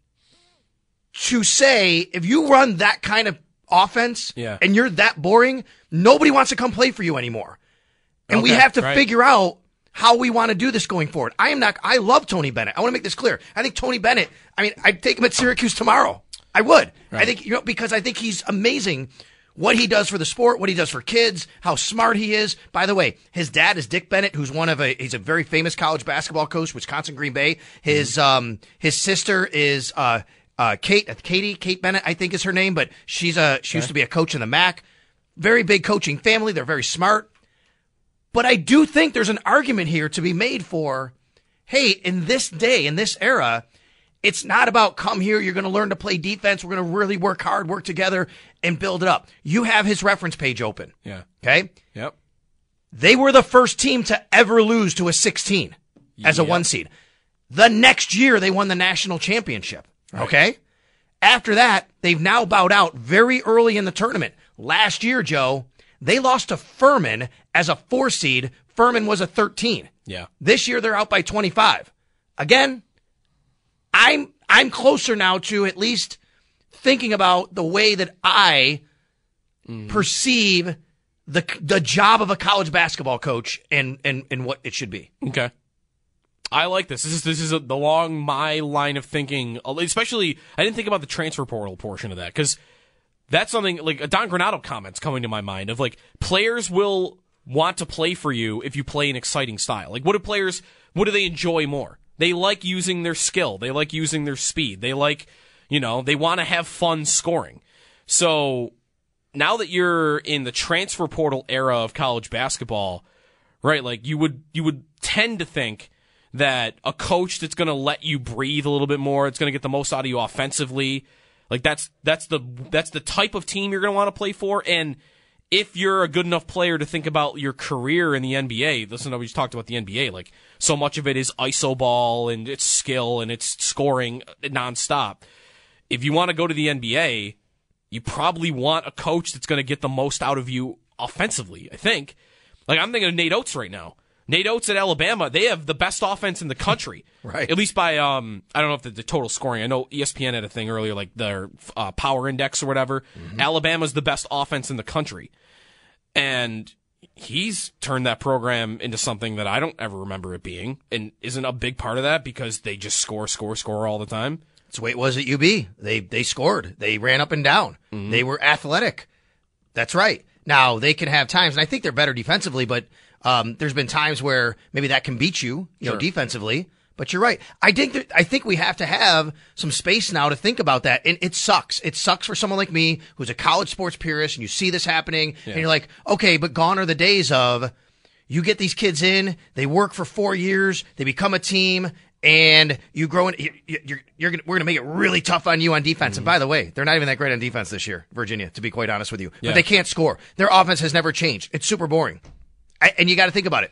to say if you run that kind of offense Yeah. and you're that boring, nobody wants to come play for you anymore. And we Okay, have to right. figure out how we want to do this going forward. I am not, I love Tony Bennett. I want to make this clear. I think Tony Bennett, I mean, I'd take him at Syracuse tomorrow. I would. Right. I think, you know, because I think he's amazing what he does for the sport, what he does for kids, how smart he is. By the way, his dad is Dick Bennett, who's one of a, he's a very famous college basketball coach, Wisconsin Green Bay. His, mm-hmm. um, his sister is, uh, uh, Kate, Katie, Kate Bennett, I think is her name, but she's a, she okay. used to be a coach in the M A C. Very big coaching family. They're very smart. But I do think there's an argument here to be made for, hey, in this day, in this era, it's not about come here, you're going to learn to play defense, we're going to really work hard, work together, and build it up. You have his reference page open. Yeah. Okay? Yep. They were the first team to ever lose to a sixteen as a yep. one seed. The next year, they won the national championship. Right. Okay? After that, they've now bowed out very early in the tournament. Last year, Joe, they lost to Furman as a four seed. Furman was a thirteen. Yeah. This year, they're out by twenty-five. Again, I'm I'm closer now to at least thinking about the way that I mm. perceive the the job of a college basketball coach and, and, and what it should be. Okay. I like this. This is this is a, along my line of thinking, especially I didn't think about the transfer portal portion of that because that's something like a Don Granato comments coming to my mind of like players will want to play for you if you play an exciting style. Like what do players, what do they enjoy more? They like using their skill. They like using their speed. They like, you know, they want to have fun scoring. So now that you're in the transfer portal era of college basketball, right, like you would you would tend to think that a coach that's going to let you breathe a little bit more, it's going to get the most out of you offensively, like that's that's the that's the type of team you're going to want to play for. And if you're a good enough player to think about your career in the N B A, listen, we just talked about the N B A, like so much of it is iso ball and it's skill and it's scoring nonstop. If you want to go to the N B A, you probably want a coach that's going to get the most out of you offensively, I think. Like I'm thinking of Nate Oates right now. Nate Oates at Alabama, they have the best offense in the country. Right. At least by, um, I don't know if the, the total scoring. I know E S P N had a thing earlier, like their uh, power index or whatever. Mm-hmm. Alabama's the best offense in the country. And he's turned that program into something that I don't ever remember it being, and isn't a big part of that because they just score, score, score all the time. That's the way it was at U B. They they scored. They ran up and down. Mm-hmm. They were athletic. That's right. Now, they can have times, and I think they're better defensively, but um, there's been times where maybe that can beat you, you sure. know, defensively. But you're right. I think that, I think we have to have some space now to think about that. And it sucks. It sucks for someone like me who's a college sports purist and you see this happening yeah. and you're like, okay, but gone are the days of you get these kids in, they work for four years, they become a team, and you grow in, you're, you're, you're gonna, we're going to make it really tough on you on defense. Mm-hmm. And by the way, they're not even that great on defense this year, Virginia, to be quite honest with you. Yeah. But they can't score. Their offense has never changed. It's super boring. I, and you got to think about it.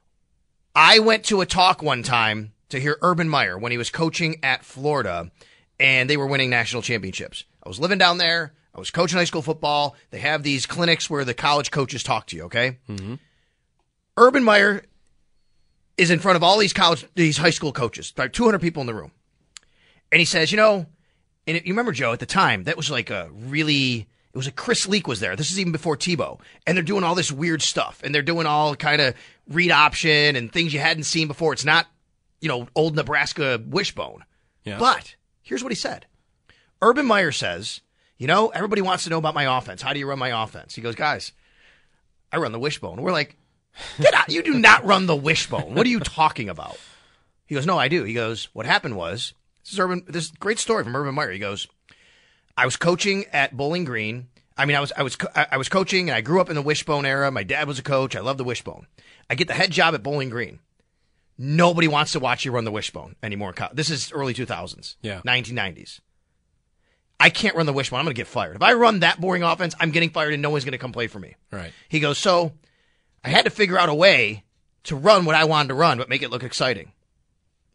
I went to a talk one time to hear Urban Meyer when he was coaching at Florida, and they were winning national championships. I was living down there. I was coaching high school football. They have these clinics where the college coaches talk to you, okay? Mm-hmm. Urban Meyer is in front of all these college, these high school coaches, about two hundred people in the room. And he says, you know, and you remember, Joe, at the time, that was like a really, it was a Chris Leak was there. This is even before Tebow. And they're doing all this weird stuff. And they're doing all kind of read option and things you hadn't seen before. It's not, you know, old Nebraska wishbone. Yeah. But here's what he said. Urban Meyer says, you know, everybody wants to know about my offense. How do you run my offense? He goes, guys, I run the wishbone. We're like, get out. You do not run the wishbone. What are you talking about? He goes, no, I do. He goes, what happened was, this is Urban, this is a great story from Urban Meyer. He goes, I was coaching at Bowling Green. I mean, I was, I was, I was coaching and I grew up in the wishbone era. My dad was a coach. I love the wishbone. I get the head job at Bowling Green. Nobody wants to watch you run the wishbone anymore. This is early two thousands, yeah, nineteen nineties. I can't run the wishbone. I'm going to get fired. If I run that boring offense, I'm getting fired and no one's going to come play for me. Right. He goes, so I had to figure out a way to run what I wanted to run, but make it look exciting.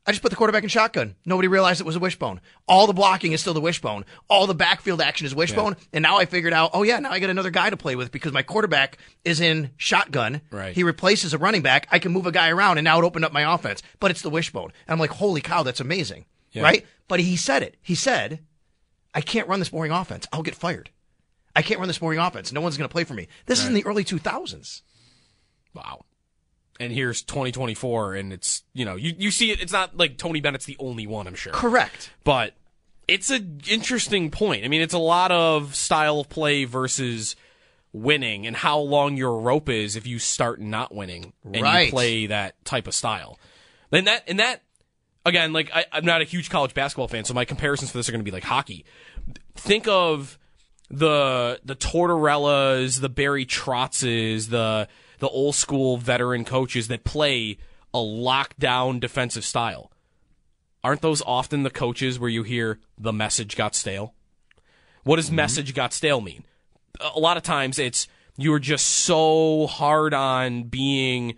I just put the quarterback in shotgun. Nobody realized it was a wishbone. All the blocking is still the wishbone. All the backfield action is wishbone. Yeah. And now I figured out, oh, yeah, now I got another guy to play with because my quarterback is in shotgun. Right. He replaces a running back. I can move a guy around, and now it opened up my offense. But it's the wishbone. And I'm like, holy cow, that's amazing. Yeah. Right? But he said it. He said, I can't run this boring offense. I'll get fired. I can't run this boring offense. No one's going to play for me. This right. is in the early two thousands. Wow. And here's twenty twenty-four, and it's, you know, you, you see it. It's not like Tony Bennett's the only one, I'm sure. Correct. But it's an interesting point. I mean, it's a lot of style of play versus winning and how long your rope is if you start not winning and right. you play that type of style. And that, and that again, like, I, I'm not a huge college basketball fan, so my comparisons for this are going to be like hockey. Think of the the Tortorellas, the Barry Trotzes, the... the old school veteran coaches that play a lockdown defensive style. Aren't those often the coaches where you hear the message got stale? What does mm-hmm. message got stale mean? A lot of times it's you were just so hard on being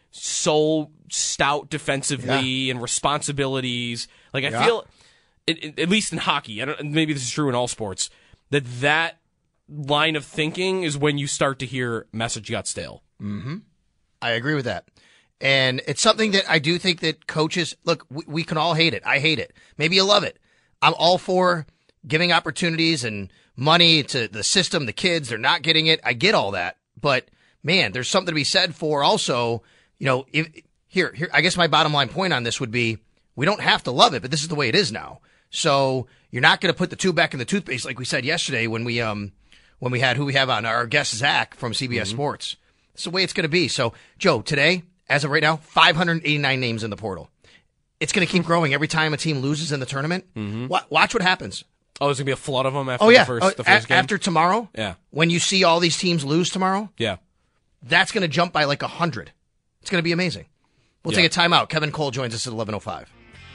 so stout defensively yeah. and responsibilities. Like I yeah. feel, it, it, at least in hockey, I don't, maybe this is true in all sports, that that line of thinking is when you start to hear message got stale. Mm-hmm. I agree with that. And it's something that I do think that coaches, look, we, we can all hate it. I hate it. Maybe you love it. I'm all for giving opportunities and money to the system, the kids, they're not getting it. I get all that. But man, there's something to be said for also, you know, if, here, here, I guess my bottom line point on this would be we don't have to love it, but this is the way it is now. So you're not going to put the tube back in the toothpaste like we said yesterday when we, um, when we had who we have on our guest, Zach from C B S mm-hmm. Sports. It's the way it's going to be. So, Joe, today, as of right now, five hundred eighty-nine names in the portal. It's going to keep growing every time a team loses in the tournament. Mm-hmm. Watch what happens. Oh, there's going to be a flood of them after oh, yeah. the first, oh, the first a- game? After tomorrow, yeah. when you see all these teams lose tomorrow, yeah, that's going to jump by like one hundred. It's going to be amazing. We'll yeah. take a timeout. Kevin Cole joins us at eleven oh five.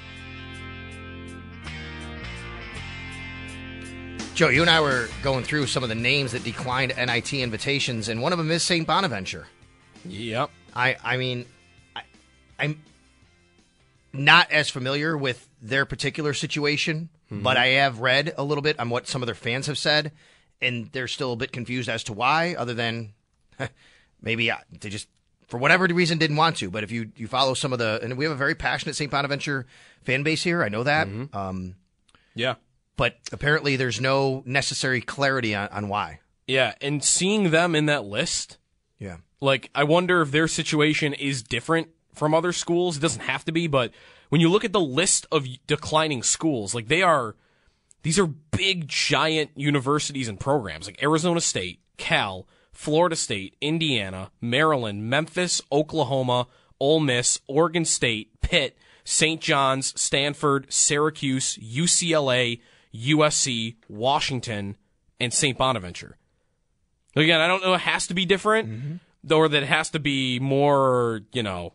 Joe, you and I were going through some of the names that declined N I T invitations, and one of them is Saint Bonaventure. Yep. I, I mean, I, I'm not as familiar with their particular situation, mm-hmm. but I have read a little bit on what some of their fans have said, and they're still a bit confused as to why, other than maybe they just, for whatever reason, didn't want to. But if you, you follow some of the, and we have a very passionate Saint Bonaventure fan base here, I know that. Mm-hmm. Um, yeah. But apparently there's no necessary clarity on, on why. Yeah, and seeing them in that list, yeah, like, I wonder if their situation is different from other schools. It doesn't have to be, but when you look at the list of declining schools, like, they are, these are big, giant universities and programs, like Arizona State, Cal, Florida State, Indiana, Maryland, Memphis, Oklahoma, Ole Miss, Oregon State, Pitt, Saint John's, Stanford, Syracuse, U C L A, U S C, Washington, and Saint Bonaventure. Again, I don't know, it has to be different, mm-hmm. or that it has to be more, you know,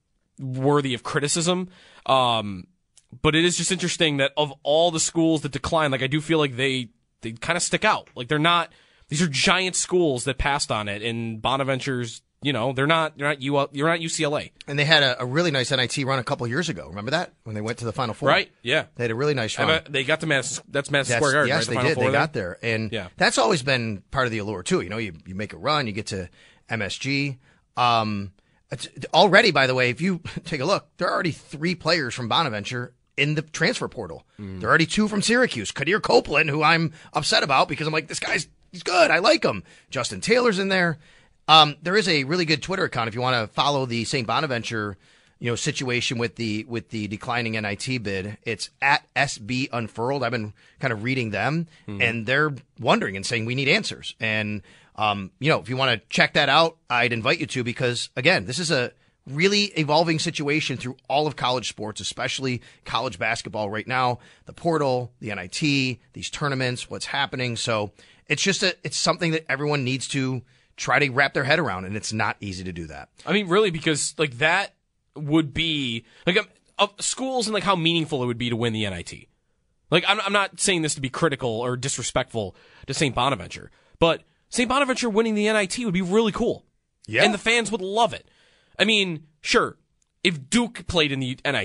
worthy of criticism. Um, but it is just interesting that of all the schools that decline, like, I do feel like they, they kind of stick out. Like, they're not, these are giant schools that passed on it, and Bonaventure's, you know, they're not, they're not, U, you're not U C L A. And they had a, a really nice N I T run a couple years ago. Remember that? When they went to the Final Four? Right, yeah. They had a really nice run. They got to Madison, that's Madison that's, Square Garden, yes, right? The they Final did. Four They there? got there. And yeah. that's always been part of the allure, too. You know, you, you make a run, you get to M S G. Um, already, by the way, if you take a look, there are already three players from Bonaventure in the transfer portal. Mm. There are already two from Syracuse. Kadir Copeland, who I'm upset about because I'm like, this guy's he's good. I like him. Justin Taylor's in there. Um, there is a really good Twitter account if you want to follow the Saint Bonaventure, you know, situation with the with the declining N I T bid. It's at S B Unfurled. I've been kind of reading them, mm-hmm. and they're wondering and saying we need answers. And um, you know, if you want to check that out, I'd invite you to, because again, this is a really evolving situation through all of college sports, especially college basketball right now. The portal, the N I T, these tournaments, what's happening. So it's just a it's something that everyone needs to try to wrap their head around, and it's not easy to do that. I mean, really, because like that would be like um, uh, schools and like how meaningful it would be to win the N I T. Like, I'm, I'm not saying this to be critical or disrespectful to Saint Bonaventure, but Saint Bonaventure winning the N I T would be really cool. Yeah, and the fans would love it. I mean, sure, if Duke played in the N I T,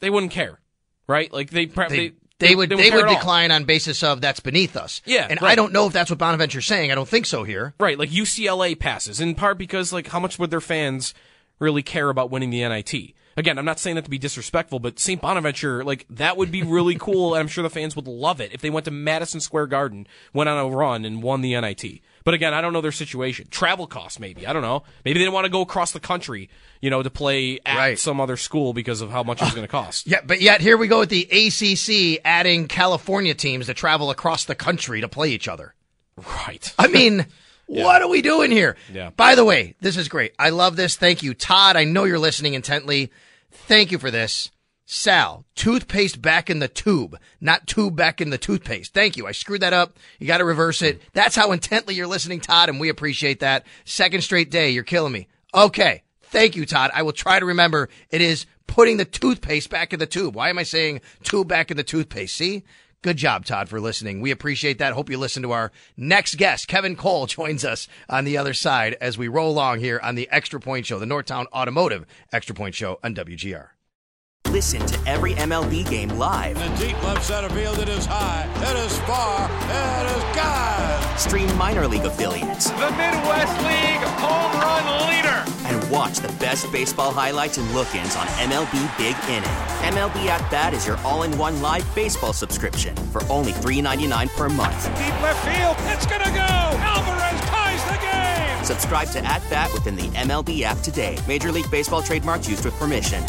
they wouldn't care, right? Like they they they, they would they, they would care at all. decline on basis of that's beneath us. Yeah, and right. I don't know if that's what Bonaventure's saying. I don't think so here. Right, like U C L A passes in part because like how much would their fans really care about winning the N I T? Again, I'm not saying that to be disrespectful, but Saint Bonaventure, like, that would be really cool, and I'm sure the fans would love it if they went to Madison Square Garden, went on a run, and won the N I T. But again, I don't know their situation. Travel costs, maybe. I don't know. Maybe they didn't want to go across the country, you know, to play at Right. some other school because of how much it was going to cost. Yeah, but yet here we go with the A C C adding California teams to travel across the country to play each other. Right. I mean, Yeah. what are we doing here? Yeah. By the way, this is great. I love this. Thank you, Todd. I know you're listening intently. Thank you for this. Sal, toothpaste back in the tube, not tube back in the toothpaste. Thank you. I screwed that up. You got to reverse it. That's how intently you're listening, Todd, and we appreciate that. Second straight day. You're killing me. Okay. Thank you, Todd. I will try to remember. It is putting the toothpaste back in the tube. Why am I saying tube back in the toothpaste? See? Good job, Todd, for listening. We appreciate that. Hope you listen to our next guest. Kevin Cole joins us on the other side as we roll along here on the Extra Point Show, the Northtown Automotive Extra Point Show on W G R. Listen to every M L B game live. In the deep left center field, it is high, it is far, it is gone. Stream minor league affiliates. The Midwest League home run leader. And watch the best baseball highlights and look-ins on M L B Big Inning. M L B At Bat is your all-in-one live baseball subscription for only three dollars and ninety-nine cents per month. Deep left field, it's gonna go. Alvarez ties the game. Subscribe to At Bat within the M L B app today. Major League Baseball trademarks used with permission.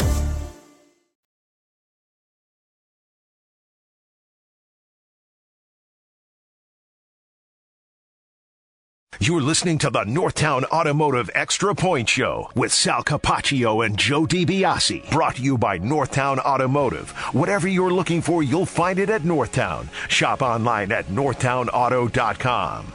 You're listening to the Northtown Automotive Extra Point Show with Sal Capaccio and Joe DiBiase. Brought to you by Northtown Automotive. Whatever you're looking for, you'll find it at Northtown. Shop online at northtown auto dot com.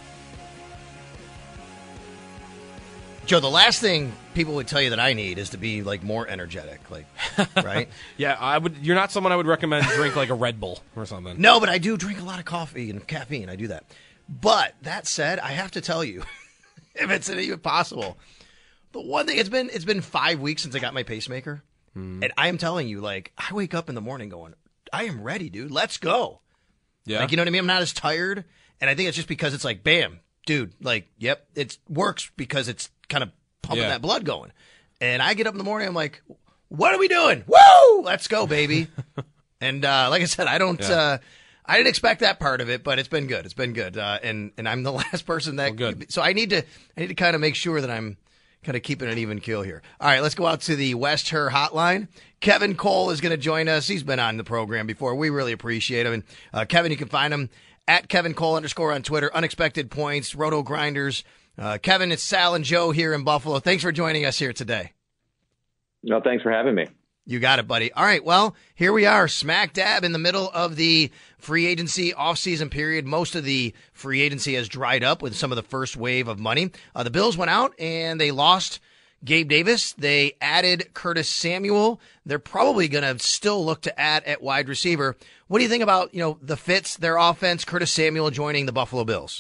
Joe, the last thing people would tell you that I need is to be like more energetic, like, right? Yeah, I would. You're not someone I would recommend drink like a Red Bull or something. No, but I do drink a lot of coffee and caffeine. I do that. But that said, I have to tell you, if it's even possible, the one thing it's been it's been five weeks since I got my pacemaker, mm. and I am telling you, like, I wake up in the morning going, I am ready, dude. Let's go. Yeah, like, you know what I mean. I'm not as tired, and I think it's just because it's like, bam, dude. Like, yep, it works because it's kind of pumping Yeah. that blood going. And I get up in the morning, I'm like, what are we doing? Woo! Let's go, baby. and uh, like I said, I don't. Yeah. Uh, I didn't expect that part of it, but it's been good. It's been good, uh, and and I'm the last person that. Well, good. So I need to I need to kind of make sure that I'm kind of keeping an even keel here. All right, let's go out to the West Her Hotline. Kevin Cole is going to join us. He's been on the program before. We really appreciate him. And uh, Kevin, you can find him at Kevin Cole underscore on Twitter. Unexpected Points, Roto Grinders. Uh, Kevin, it's Sal and Joe here in Buffalo. Thanks for joining us here today. No, thanks for having me. You got it, buddy. All right, well, here we are, smack dab in the middle of the free agency offseason period. Most of the free agency has dried up with some of the first wave of money. Uh, the Bills went out and they lost Gabe Davis. They added Curtis Samuel. They're probably going to still look to add at wide receiver. What do you think about, you know, the Fitz, their offense, Curtis Samuel joining the Buffalo Bills?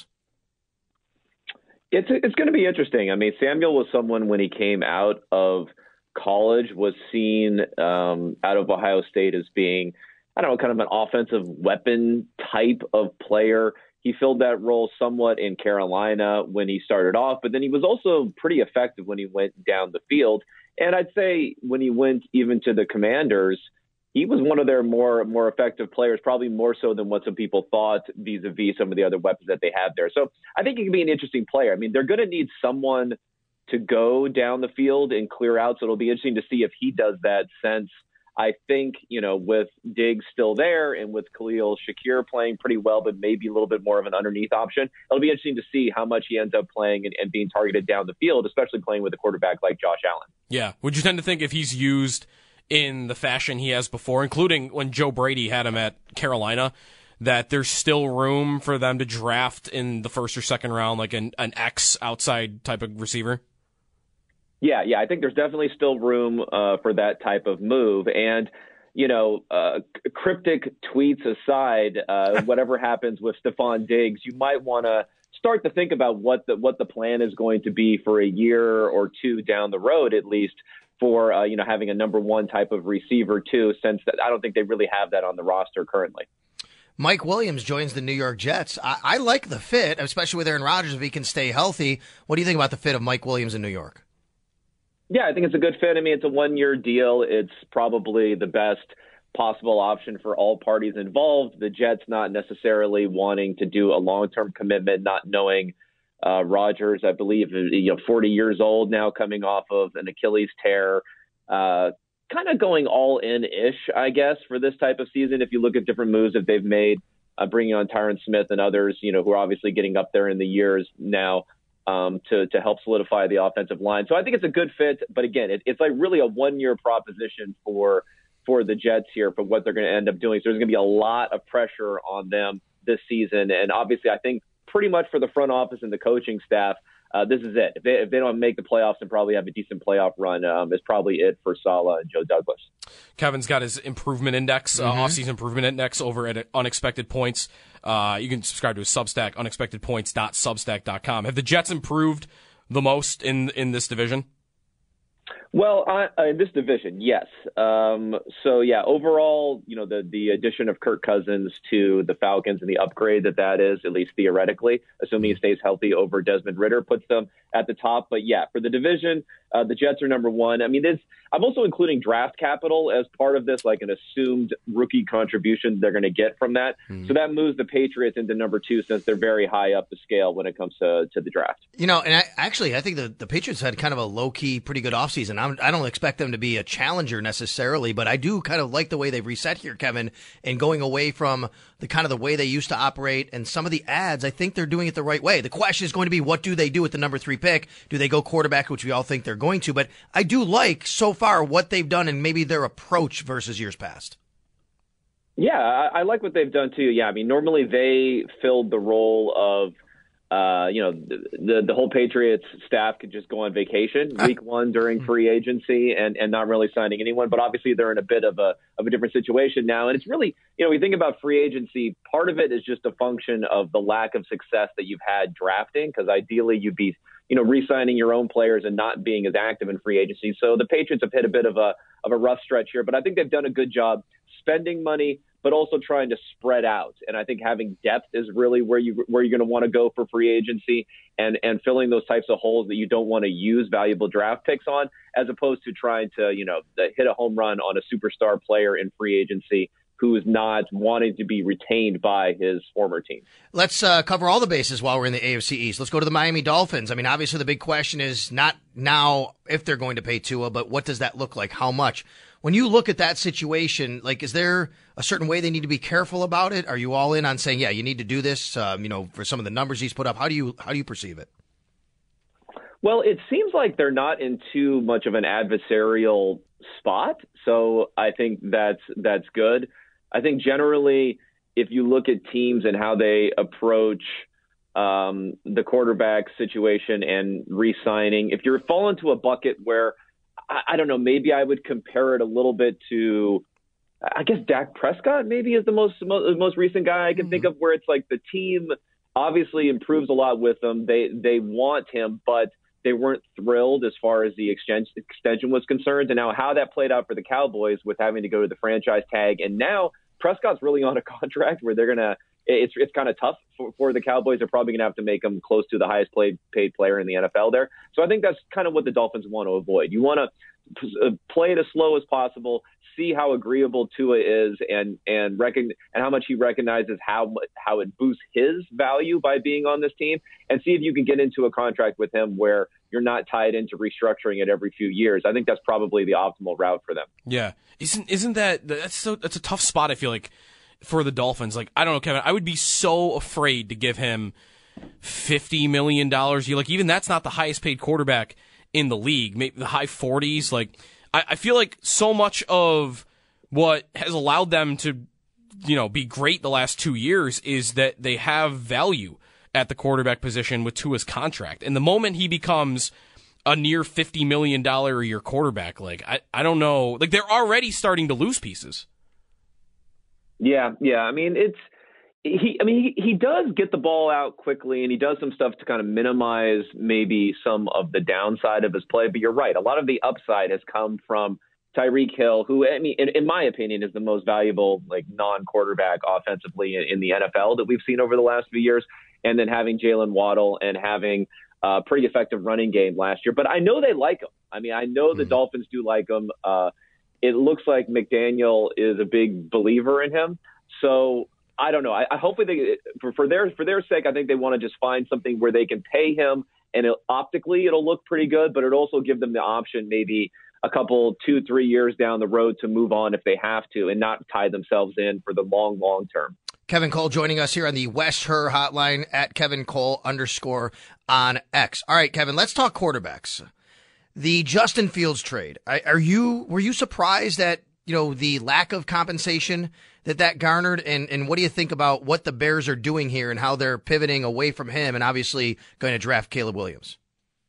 It's it's going to be interesting. I mean, Samuel was someone when he came out of college was seen um, out of Ohio State as being, I don't know, kind of an offensive weapon type of player. He filled that role somewhat in Carolina when he started off, but then he was also pretty effective when he went down the field. And I'd say when he went even to the Commanders, he was one of their more more effective players, probably more so than what some people thought vis-a-vis some of the other weapons that they have there. So I think he can be an interesting player. I mean, they're going to need someone to go down the field and clear out. So it'll be interesting to see if he does that, since I think, you know, with Diggs still there and with Khalil Shakir playing pretty well, but maybe a little bit more of an underneath option, it'll be interesting to see how much he ends up playing and, and being targeted down the field, especially playing with a quarterback like Josh Allen. Yeah. Would you tend to think if he's used in the fashion he has before, including when Joe Brady had him at Carolina, that there's still room for them to draft in the first or second round like an, an X outside type of receiver? Yeah, yeah, I think there's definitely still room uh, for that type of move. And, you know, uh, cryptic tweets aside, uh, whatever happens with Stephon Diggs, you might want to start to think about what the what the plan is going to be for a year or two down the road, at least, for uh, you know having a number one type of receiver too, since that I don't think they really have that on the roster currently. Mike Williams joins the New York Jets. I, I like the fit, especially with Aaron Rodgers if he can stay healthy. What do you think about the fit of Mike Williams in New York? Yeah, I think it's a good fit. I mean, it's a one-year deal. It's probably the best possible option for all parties involved. The Jets not necessarily wanting to do a long-term commitment, not knowing uh, Rodgers, I believe, you know, forty years old now, coming off of an Achilles tear. Uh, kind of going all in-ish, I guess, for this type of season. If you look at different moves that they've made, uh, bringing on Tyron Smith and others, you know, who are obviously getting up there in the years now um, to, to help solidify the offensive line. So I think it's a good fit. But again, it, it's like really a one-year proposition for for the Jets here for what they're going to end up doing. So there's going to be a lot of pressure on them this season. And obviously, I think pretty much for the front office and the coaching staff, Uh, this is it. If they, if they don't make the playoffs and probably have a decent playoff run, um, is probably it for Saleh and Joe Douglas. Kevin's got his improvement index, Mm-hmm. uh, offseason improvement index over at Unexpected Points. Uh, you can subscribe to his Substack, unexpected points dot substack dot com. Have the Jets improved the most in in this division? Well, uh, in this division, yes. Um, so, yeah, overall, you know, the, the addition of Kirk Cousins to the Falcons and the upgrade that that is, at least theoretically, assuming he stays healthy over Desmond Ridder, puts them at the top. But, yeah, for the division, uh, the Jets are number one. I mean, this, I'm also including draft capital as part of this, like an assumed rookie contribution they're going to get from that. Mm. So that moves the Patriots into number two since they're very high up the scale when it comes to, to the draft. You know, and I, actually, I think the, the Patriots had kind of a low-key, pretty good offseason. I'm, I don't expect them to be a challenger necessarily, but I do kind of like the way they've reset here, Kevin, and going away from the kind of the way they used to operate and some of the ads. I think they're doing it the right way. The question is going to be, what do they do with the number three pick? Do they go quarterback, which we all think they're going to? But I do like so far what they've done and maybe their approach versus years past. Yeah, I, I like what they've done too. Yeah, I mean, normally they filled the role of Uh, you know, the, the the whole Patriots staff could just go on vacation week one during free agency and, and not really signing anyone. But obviously they're in a bit of a of a different situation now. And it's really, you know, we think about free agency, part of it is just a function of the lack of success that you've had drafting, because ideally you'd be, you know, re-signing your own players and not being as active in free agency. So the Patriots have hit a bit of a of a rough stretch here, but I think they've done a good job spending money, but also trying to spread out. And I think having depth is really where you where you're going to want to go for free agency, and and filling those types of holes that you don't want to use valuable draft picks on, as opposed to trying to, you know, hit a home run on a superstar player in free agency who is not wanting to be retained by his former team. Let's uh, cover all the bases while we're in the A F C East. Let's go to the Miami Dolphins. I mean, obviously the big question is not now if they're going to pay Tua, but what does that look like? How much? When you look at that situation, like, is there a certain way they need to be careful about it? Are you all in on saying, yeah, you need to do this, um, you know, for some of the numbers he's put up? How do you how do you perceive it? Well, it seems like they're not in too much of an adversarial spot, so I think that's that's good. I think generally, if you look at teams and how they approach um, the quarterback situation and re-signing, if you're falling into a bucket where, I, I don't know, maybe I would compare it a little bit to, I guess Dak Prescott maybe is the most most, most recent guy I can mm-hmm. think of, where it's like the team obviously improves a lot with him. They they want him, but they weren't thrilled as far as the extension extension was concerned. And now how that played out for the Cowboys with having to go to the franchise tag. And now Prescott's really on a contract where they're going to, it's it's kind of tough for, for the Cowboys. They're probably going to have to make him close to the highest paid, paid player in the N F L there. So I think that's kind of what the Dolphins want to avoid. You want to play it as slow as possible, see how agreeable Tua is, and and recognize and how much he recognizes how how it boosts his value by being on this team, and see if you can get into a contract with him where you're not tied into restructuring it every few years. I think that's probably the optimal route for them. Yeah, isn't isn't that that's so that's a tough spot? I feel like for the Dolphins. Like, I don't know, Kevin. I would be so afraid to give him fifty million dollars. Like, even that's not the highest paid quarterback in the league. Maybe the high forties. Like, I, I feel like so much of what has allowed them to, you know, be great the last two years is that they have value at the quarterback position with Tua's contract. And the moment he becomes a near fifty million dollars a year quarterback, like, I, I don't know. Like, they're already starting to lose pieces. Yeah, yeah. I mean, it's he, I mean, he, he does get the ball out quickly, and he does some stuff to kind of minimize maybe some of the downside of his play. But you're right. A lot of the upside has come from Tyreek Hill, who, I mean, in, in my opinion, is the most valuable like non-quarterback offensively in, in the N F L that we've seen over the last few years. And then having Jalen Waddle and having a pretty effective running game last year. But I know they like him. I mean, I know the mm-hmm. Dolphins do like him. Uh, it looks like McDaniel is a big believer in him. So I don't know. I, I hopefully they, for, for their for their sake, I think they want to just find something where they can pay him, and it, optically it'll look pretty good. But it'll also give them the option maybe a couple, two, three years down the road to move on if they have to, and not tie themselves in for the long, long term. Kevin Cole joining us here on the West Her hotline at Kevin Cole underscore on X. All right, Kevin, let's talk quarterbacks. The Justin Fields trade. Are you were you surprised that, you know, the lack of compensation that that garnered, and and what do you think about what the Bears are doing here and how they're pivoting away from him and obviously going to draft Caleb Williams?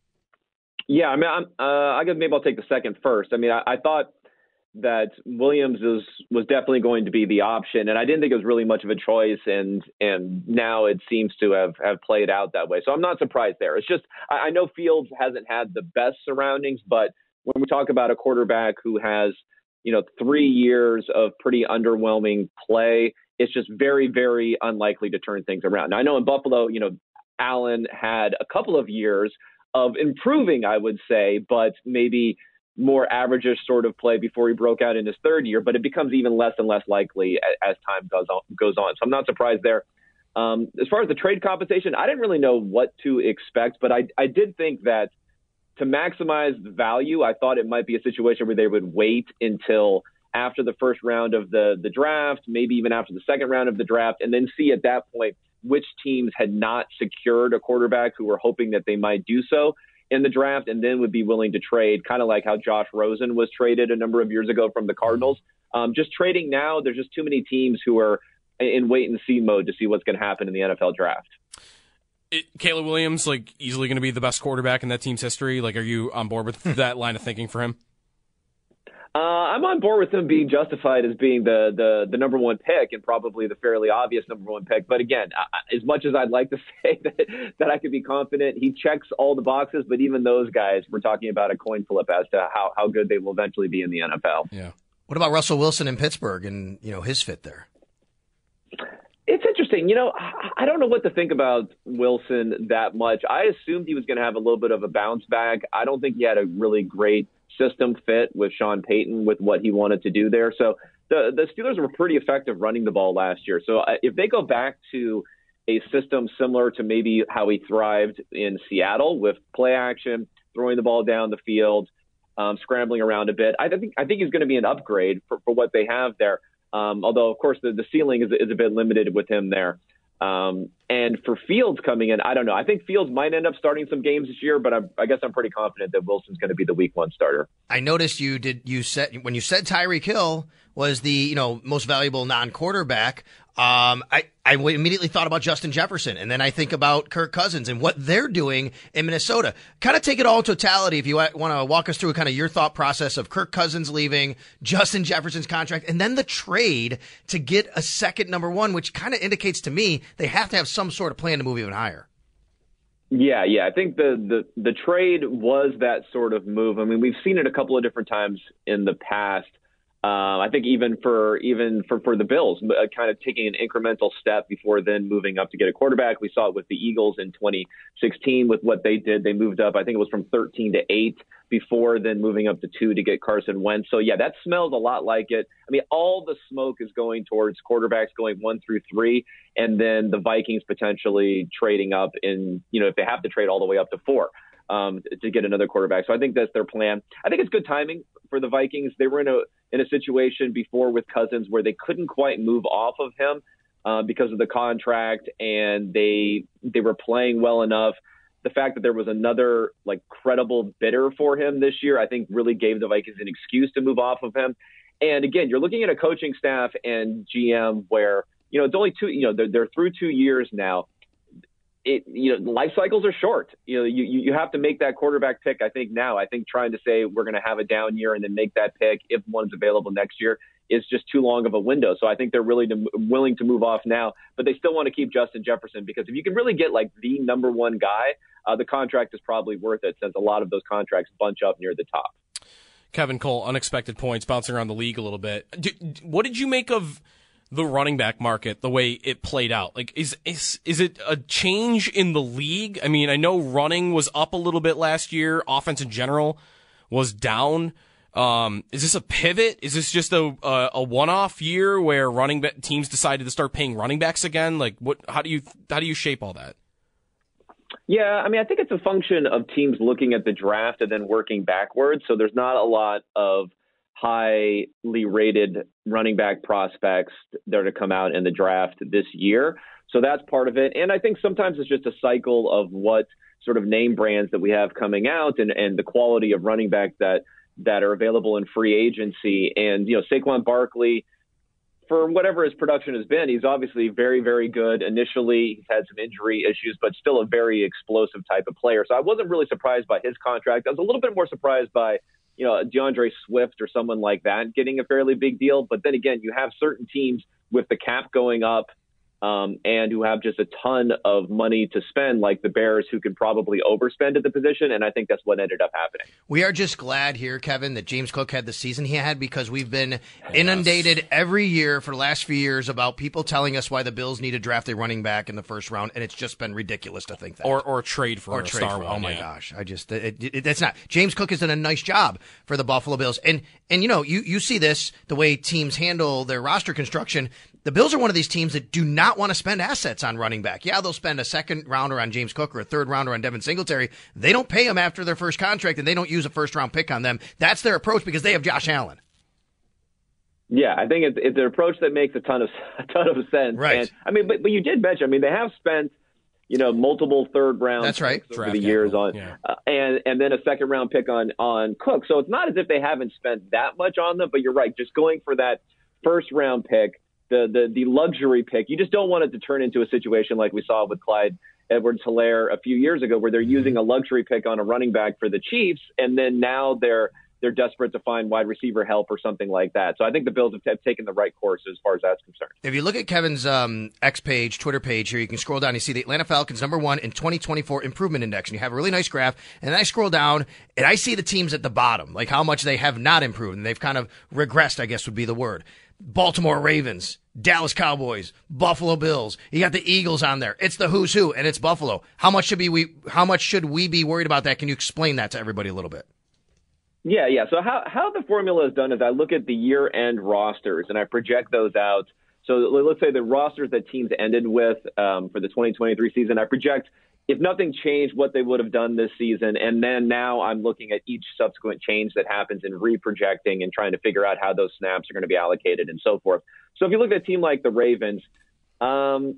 Yeah, I mean, I'm, uh, I guess maybe I'll take the second first. I mean, I, I thought that Williams is, was definitely going to be the option, and I didn't think it was really much of a choice, and and now it seems to have, have played out that way. So I'm not surprised there. It's just I, I know Fields hasn't had the best surroundings, but when we talk about a quarterback who has, you know, three years of pretty underwhelming play, it's just very, very unlikely to turn things around. Now, I know in Buffalo, you know, Allen had a couple of years of improving, I would say, but maybe more average-ish sort of play before he broke out in his third year, but it becomes even less and less likely as, as time goes on, goes on. So I'm not surprised there. Um, as far as the trade compensation, I didn't really know what to expect, but I, I did think that to maximize the value, I thought it might be a situation where they would wait until after the first round of the, the draft, maybe even after the second round of the draft, and then see at that point which teams had not secured a quarterback who were hoping that they might do so in the draft, and then would be willing to trade, kind of like how Josh Rosen was traded a number of years ago from the Cardinals. Um, just trading now, there's just too many teams who are in wait-and-see mode to see what's going to happen in the N F L draft. It, Caleb Williams, like, easily going to be the best quarterback in that team's history. Like, are you on board with that line of thinking for him? Uh, I'm on board with him being justified as being the, the the number one pick, and probably the fairly obvious number one pick. But again, I, as much as I'd like to say that, that I could be confident, he checks all the boxes. But even those guys, we're talking about a coin flip as to how, how good they will eventually be in the N F L. Yeah. What about Russell Wilson in Pittsburgh and, you know, his fit there? It's interesting. You know, I don't know what to think about Wilson that much. I assumed he was going to have a little bit of a bounce back. I don't think he had a really great system fit with Sean Payton with what he wanted to do there. So the the Steelers were pretty effective running the ball last year. So if they go back to a system similar to maybe how he thrived in Seattle with play action, throwing the ball down the field, um, scrambling around a bit, I think I think he's going to be an upgrade for, for what they have there. Um, although, of course, the, the ceiling is, is a bit limited with him there. Um, and for Fields coming in, I don't know. I think Fields might end up starting some games this year, but I, I guess I'm pretty confident that Wilson's going to be the week one starter. I noticed you did. You said when you said Tyreek Hill was the you know most valuable non-quarterback. Um, I, I immediately thought about Justin Jefferson, and then I think about Kirk Cousins and what they're doing in Minnesota. Kind of take it all in totality if you want to walk us through kind of your thought process of Kirk Cousins leaving, Justin Jefferson's contract, and then the trade to get a second number one, which kind of indicates to me they have to have some sort of plan to move even higher. Yeah, yeah. I think the, the, the trade was that sort of move. I mean, we've seen it a couple of different times in the past. Uh, I think even for even for, for the Bills, uh, kind of taking an incremental step before then moving up to get a quarterback. We saw it with the Eagles in twenty sixteen with what they did. They moved up, I think it was from thirteen to eight before then moving up to two to get Carson Wentz. So, yeah, that smells a lot like it. I mean, all the smoke is going towards quarterbacks going one through three, and then the Vikings potentially trading up in, you know, if they have to trade all the way up to four. Um, to get another quarterback. So I think that's their plan. I think it's good timing for the Vikings. They were in a in a situation before with Cousins where they couldn't quite move off of him uh, because of the contract, and they they were playing well enough. The fact that there was another like credible bidder for him this year, I think really gave the Vikings an excuse to move off of him. And again, you're looking at a coaching staff and G M where, you know, it's only two, you know, they're, they're through two years now. it, you know, life cycles are short. You know, you, you have to make that quarterback pick, I think, now. I think trying to say we're going to have a down year and then make that pick if one's available next year is just too long of a window. So I think they're really to, willing to move off now, but they still want to keep Justin Jefferson, because if you can really get like the number one guy, uh, the contract is probably worth it, since a lot of those contracts bunch up near the top. Kevin Cole, unexpected points, bouncing around the league a little bit. Do, what did you make of the running back market, the way it played out? Like, is is is it a change in the league? I mean, I know running was up a little bit last year. Offense in general was down. Um, is this a pivot? Is this just a a, a one-off year where running back teams decided to start paying running backs again? Like, what? How do you how do you shape all that? Yeah, I mean, I think it's a function of teams looking at the draft and then working backwards. So there's not a lot of highly rated running back prospects that are to come out in the draft this year. So that's part of it. And I think sometimes it's just a cycle of what sort of name brands that we have coming out, and, and the quality of running back that that are available in free agency. And, you know, Saquon Barkley, for whatever his production has been, he's obviously very, very good. Initially, he's had some injury issues, but still a very explosive type of player. So I wasn't really surprised by his contract. I was a little bit more surprised by, you know, DeAndre Swift or someone like that getting a fairly big deal. But then again, you have certain teams with the cap going up, um, and who have just a ton of money to spend, like the Bears, who could probably overspend at the position. And I think that's what ended up happening. We are just glad here, Kevin, that James Cook had the season he had, because we've been inundated every year for the last few years about people telling us why the Bills need to draft a running back in the first round, and it's just been ridiculous to think that. Or or trade for or a trade star for, one. Oh my yeah. gosh, I just it, it, that's not. James Cook has done a nice job for the Buffalo Bills, and and you know you you see this the way teams handle their roster construction. The Bills are one of these teams that do not want to spend assets on running back. Yeah, they'll spend a second rounder on James Cook or a third rounder on Devin Singletary. They don't pay them after their first contract, and they don't use a first round pick on them. That's their approach, because they have Josh Allen. Yeah, I think it's, it's an approach that makes a ton of a ton of sense. Right. And, I mean, but but you did mention, I mean, they have spent, you know, multiple third round That's right. over Draft the years capital, on, yeah. uh, and and then a second round pick on on Cook. So it's not as if they haven't spent that much on them. But you're right, just going for that first round pick, the the the luxury pick. You just don't want it to turn into a situation like we saw with Clyde Edwards-Helaire a few years ago, where they're using a luxury pick on a running back for the Chiefs, and then now they're they're desperate to find wide receiver help or something like that. So I think the Bills have, have taken the right course as far as that's concerned. If you look at Kevin's um, X page, Twitter page here, you can scroll down. You see the Atlanta Falcons number one in twenty twenty-four improvement index, and you have a really nice graph. And then I scroll down, and I see the teams at the bottom, like how much they have not improved, and they've kind of regressed, I guess would be the word. Baltimore Ravens, Dallas Cowboys, Buffalo Bills. You got the Eagles on there. It's the who's who, and it's Buffalo. How much should be we? How much should we be worried about that? Can you explain that to everybody a little bit? Yeah, yeah. So how how the formula is done is I look at the year-end rosters and I project those out. So let's say the rosters that teams ended with um, for the twenty twenty-three season, I project, if nothing changed, what they would have done this season. And then now I'm looking at each subsequent change that happens and reprojecting and trying to figure out how those snaps are going to be allocated and so forth. So if you look at a team like the Ravens, um,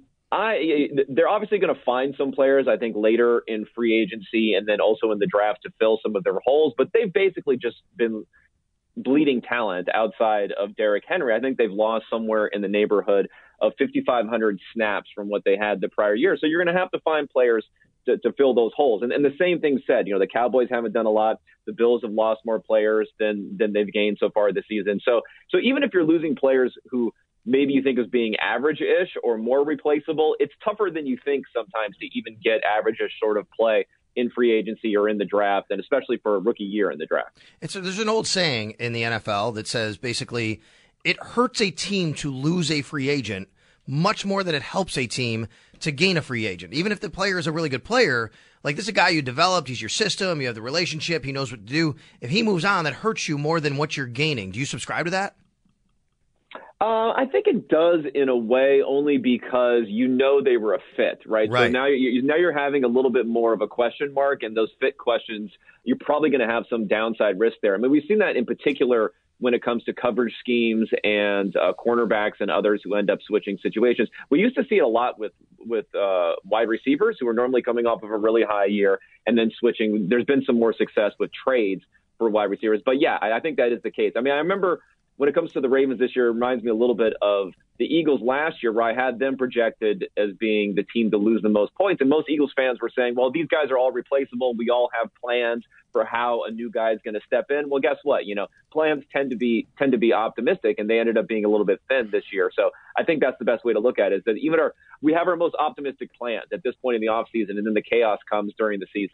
I they're obviously going to find some players, I think, later in free agency and then also in the draft to fill some of their holes. But they've basically just been bleeding talent outside of Derrick Henry. I think they've lost somewhere in the neighborhood of fifty-five hundred snaps from what they had the prior year. So you're going to have to find players to, to fill those holes. And, and the same thing said, you know, the Cowboys haven't done a lot. The Bills have lost more players than than they've gained so far this season. So so even if you're losing players who maybe you think is being average-ish or more replaceable, it's tougher than you think sometimes to even get average-ish sort of play in free agency or in the draft, and especially for a rookie year in the draft. It's a, there's an old saying in the N F L that says basically it hurts a team to lose a free agent much more than it helps a team to gain a free agent. Even if the player is a really good player, like this is a guy you developed, he's your system, you have the relationship, he knows what to do. If he moves on, that hurts you more than what you're gaining. Do you subscribe to that? Uh, I think it does in a way, only because you know they were a fit, right? Right. So now you now you're having a little bit more of a question mark, and those fit questions, you're probably going to have some downside risk there. I mean, we've seen that in particular when it comes to coverage schemes and uh, cornerbacks and others who end up switching situations. We used to see it a lot with with uh, wide receivers who are normally coming off of a really high year and then switching. There's been some more success with trades for wide receivers, but yeah, I, I think that is the case. I mean, I remember when it comes to the Ravens this year, it reminds me a little bit of the Eagles last year, where I had them projected as being the team to lose the most points. And most Eagles fans were saying, well, these guys are all replaceable. We all have plans for how a new guy is going to step in. Well, guess what? You know, plans tend to be tend to be optimistic, and they ended up being a little bit thin this year. So I think that's the best way to look at it, is that even our we have our most optimistic plans at this point in the offseason, and then the chaos comes during the season.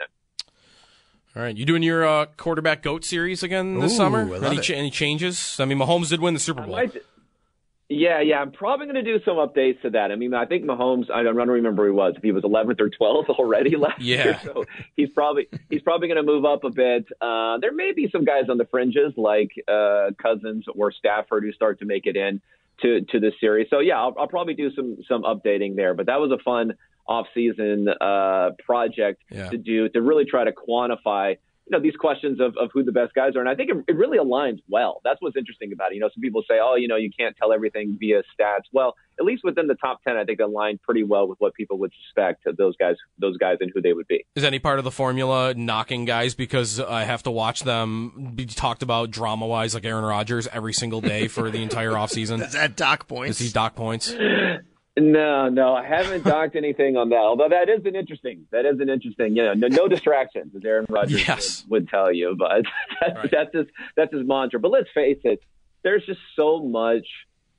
All right, you doing your uh, quarterback GOAT series again this Ooh, summer? I love Any, it. ch- any changes? I mean, Mahomes did win the Super Bowl. I might, yeah, yeah. I'm probably going to do some updates to that. I mean, I think Mahomes, I don't remember who he was, if he was eleventh or twelfth already last Yeah. year. So he's probably he's probably going to move up a bit. Uh, there may be some guys on the fringes like uh, Cousins or Stafford who start to make it in to, to this series. So, yeah, I'll, I'll probably do some some updating there. But that was a fun off-season uh, project Yeah. to do, to really try to quantify you know, these questions of, of who the best guys are. And I think it, it really aligns well. That's what's interesting about it. You know, some people say, oh, you know, you can't tell everything via stats. Well, at least within the top ten, I think it aligned pretty well with what people would suspect of those guys, those guys and who they would be. Is any part of the formula knocking guys because I have to watch them be talked about drama-wise like Aaron Rodgers every single day for the entire offseason? Is that dock points? Is he dock points? No, no, I haven't docked anything on that. Although that is an interesting, that is an interesting, you know, no, no distractions, as Aaron Rodgers yes. would, would tell you. But that's, right. that's his that's his mantra. But let's face it, there's just so much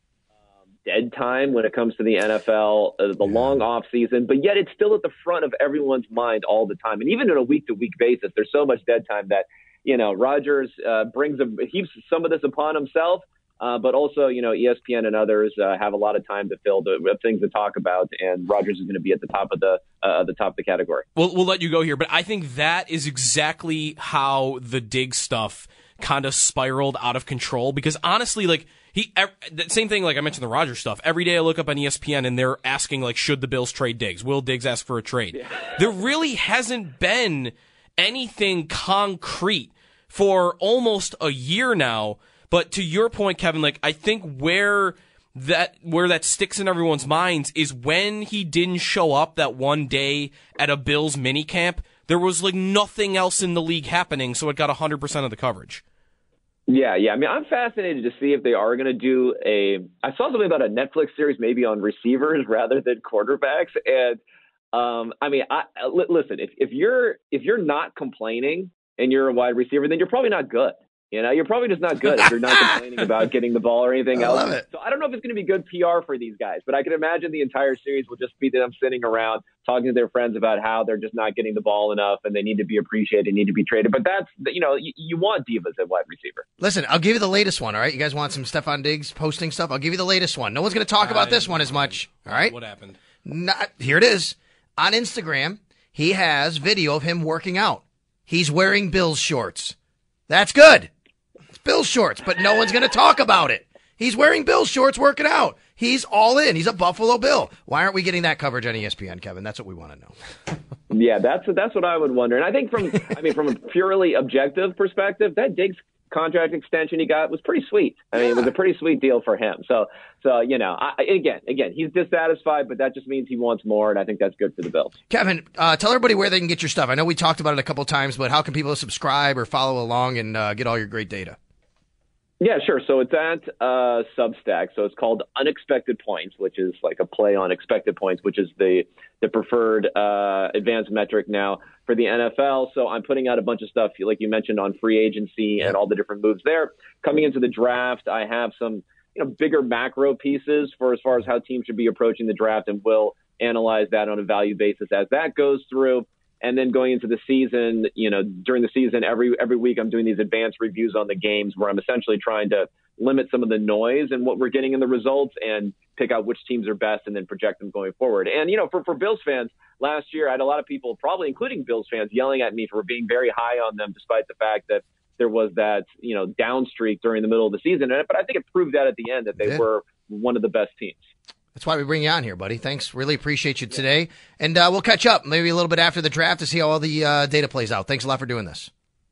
um, dead time when it comes to the N F L, uh, the yeah. long off season. But yet it's still at the front of everyone's mind all the time. And even on a week to week basis, there's so much dead time that you know Rodgers uh, brings a, heaps some of this upon himself. Uh, but also, you know, E S P N and others uh, have a lot of time to fill, the uh, things to talk about, and Rodgers is going to be at the top of the uh, the top of the category. We'll we'll let you go here, but I think that is exactly how the Diggs stuff kind of spiraled out of control. Because honestly, like he, the same thing, like I mentioned the Rodgers stuff. Every day I look up on E S P N and they're asking like, should the Bills trade Diggs? Will Diggs ask for a trade? Yeah. There really hasn't been anything concrete for almost a year now. But to your point, Kevin, like I think where that where that sticks in everyone's minds is when he didn't show up that one day at a Bills minicamp, there was like nothing else in the league happening, so it got one hundred percent of the coverage. Yeah, yeah. I mean, I'm fascinated to see if they are going to do a – I saw something about a Netflix series maybe on receivers rather than quarterbacks. And, um, I mean, I, l- listen, if, if you're if you're not complaining and you're a wide receiver, then you're probably not good. You know, you're probably just not good if you're not complaining about getting the ball or anything I else. love it. So I don't know if it's going to be good P R for these guys, but I can imagine the entire series will just be them sitting around talking to their friends about how they're just not getting the ball enough and they need to be appreciated, need to be traded. But that's, you know, you, you want divas at wide receiver. Listen, I'll give you the latest one, all right? You guys want some Stephon Diggs posting stuff? I'll give you the latest one. No one's going to talk about this one as much, all right? What happened? Not, here it is. On Instagram, he has video of him working out. He's wearing Bills shorts. That's good. Bills shorts, but no one's going to talk about it. He's wearing Bills shorts working out. He's all in. He's a Buffalo Bill. Why aren't we getting that coverage on E S P N, Kevin? That's what we want to know. Yeah, that's that's what I would wonder. And I think from I mean from a purely objective perspective, that Diggs contract extension he got was pretty sweet. I mean, yeah. It was a pretty sweet deal for him. So so you know, I, again, again, he's dissatisfied, but that just means he wants more, and I think that's good for the Bills. Kevin, uh, tell everybody where they can get your stuff. I know we talked about it a couple of times, but how can people subscribe or follow along and uh, get all your great data? Yeah, sure. So it's at uh, Substack. So it's called Unexpected Points, which is like a play on expected points, which is the the preferred uh, advanced metric now for the N F L. So I'm putting out a bunch of stuff, like you mentioned, on free agency and all the different moves there. Coming into the draft, I have some you know bigger macro pieces for as far as how teams should be approaching the draft, and we'll analyze that on a value basis as that goes through. And then going into the season, you know, during the season, every every week I'm doing these advanced reviews on the games where I'm essentially trying to limit some of the noise and what we're getting in the results and pick out which teams are best and then project them going forward. And, you know, for, for Bills fans, last year I had a lot of people, probably including Bills fans, yelling at me for being very high on them despite the fact that there was that, you know, down streak during the middle of the season. But I think it proved out at the end that they yeah. were one of the best teams. That's why we bring you on here, buddy. Thanks. Really appreciate you today. And uh, we'll catch up maybe a little bit after the draft to see how all the uh, data plays out. Thanks a lot for doing this.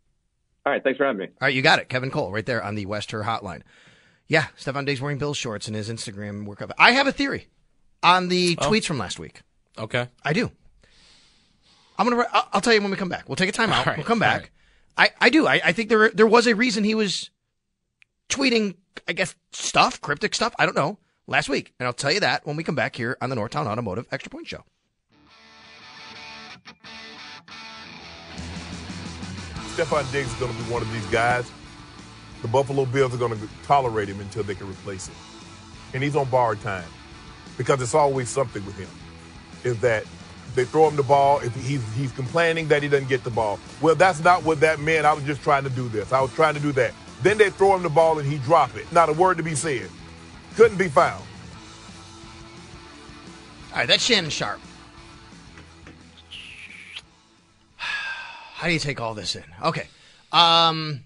All right. Thanks for having me. All right. You got it. Kevin Cole right there on the West Her Hotline. Yeah. Stephon Diggs wearing Bills shorts in his Instagram workout. I have a theory on the oh. tweets from last week. Okay. I do. I'm going to, I'll tell you when we come back. We'll take a time out. Right. We'll come back. Right. I, I do. I, I think there there was a reason he was tweeting, I guess, stuff, cryptic stuff. I don't know. Last week. And I'll tell you that when we come back here on the Northtown Automotive Extra Point Show. Stephon Diggs is going to be one of these guys. The Buffalo Bills are going to tolerate him until they can replace him. And he's on borrowed time because it's always something with him. Is that they throw him the ball. If he's, he's complaining that he doesn't get the ball. Well, that's not what that meant. I was just trying to do this. I was trying to do that. Then they throw him the ball and he drop it. Not a word to be said. Couldn't be found. All right, that's Shannon Sharpe. How do you take all this in? Okay. Um,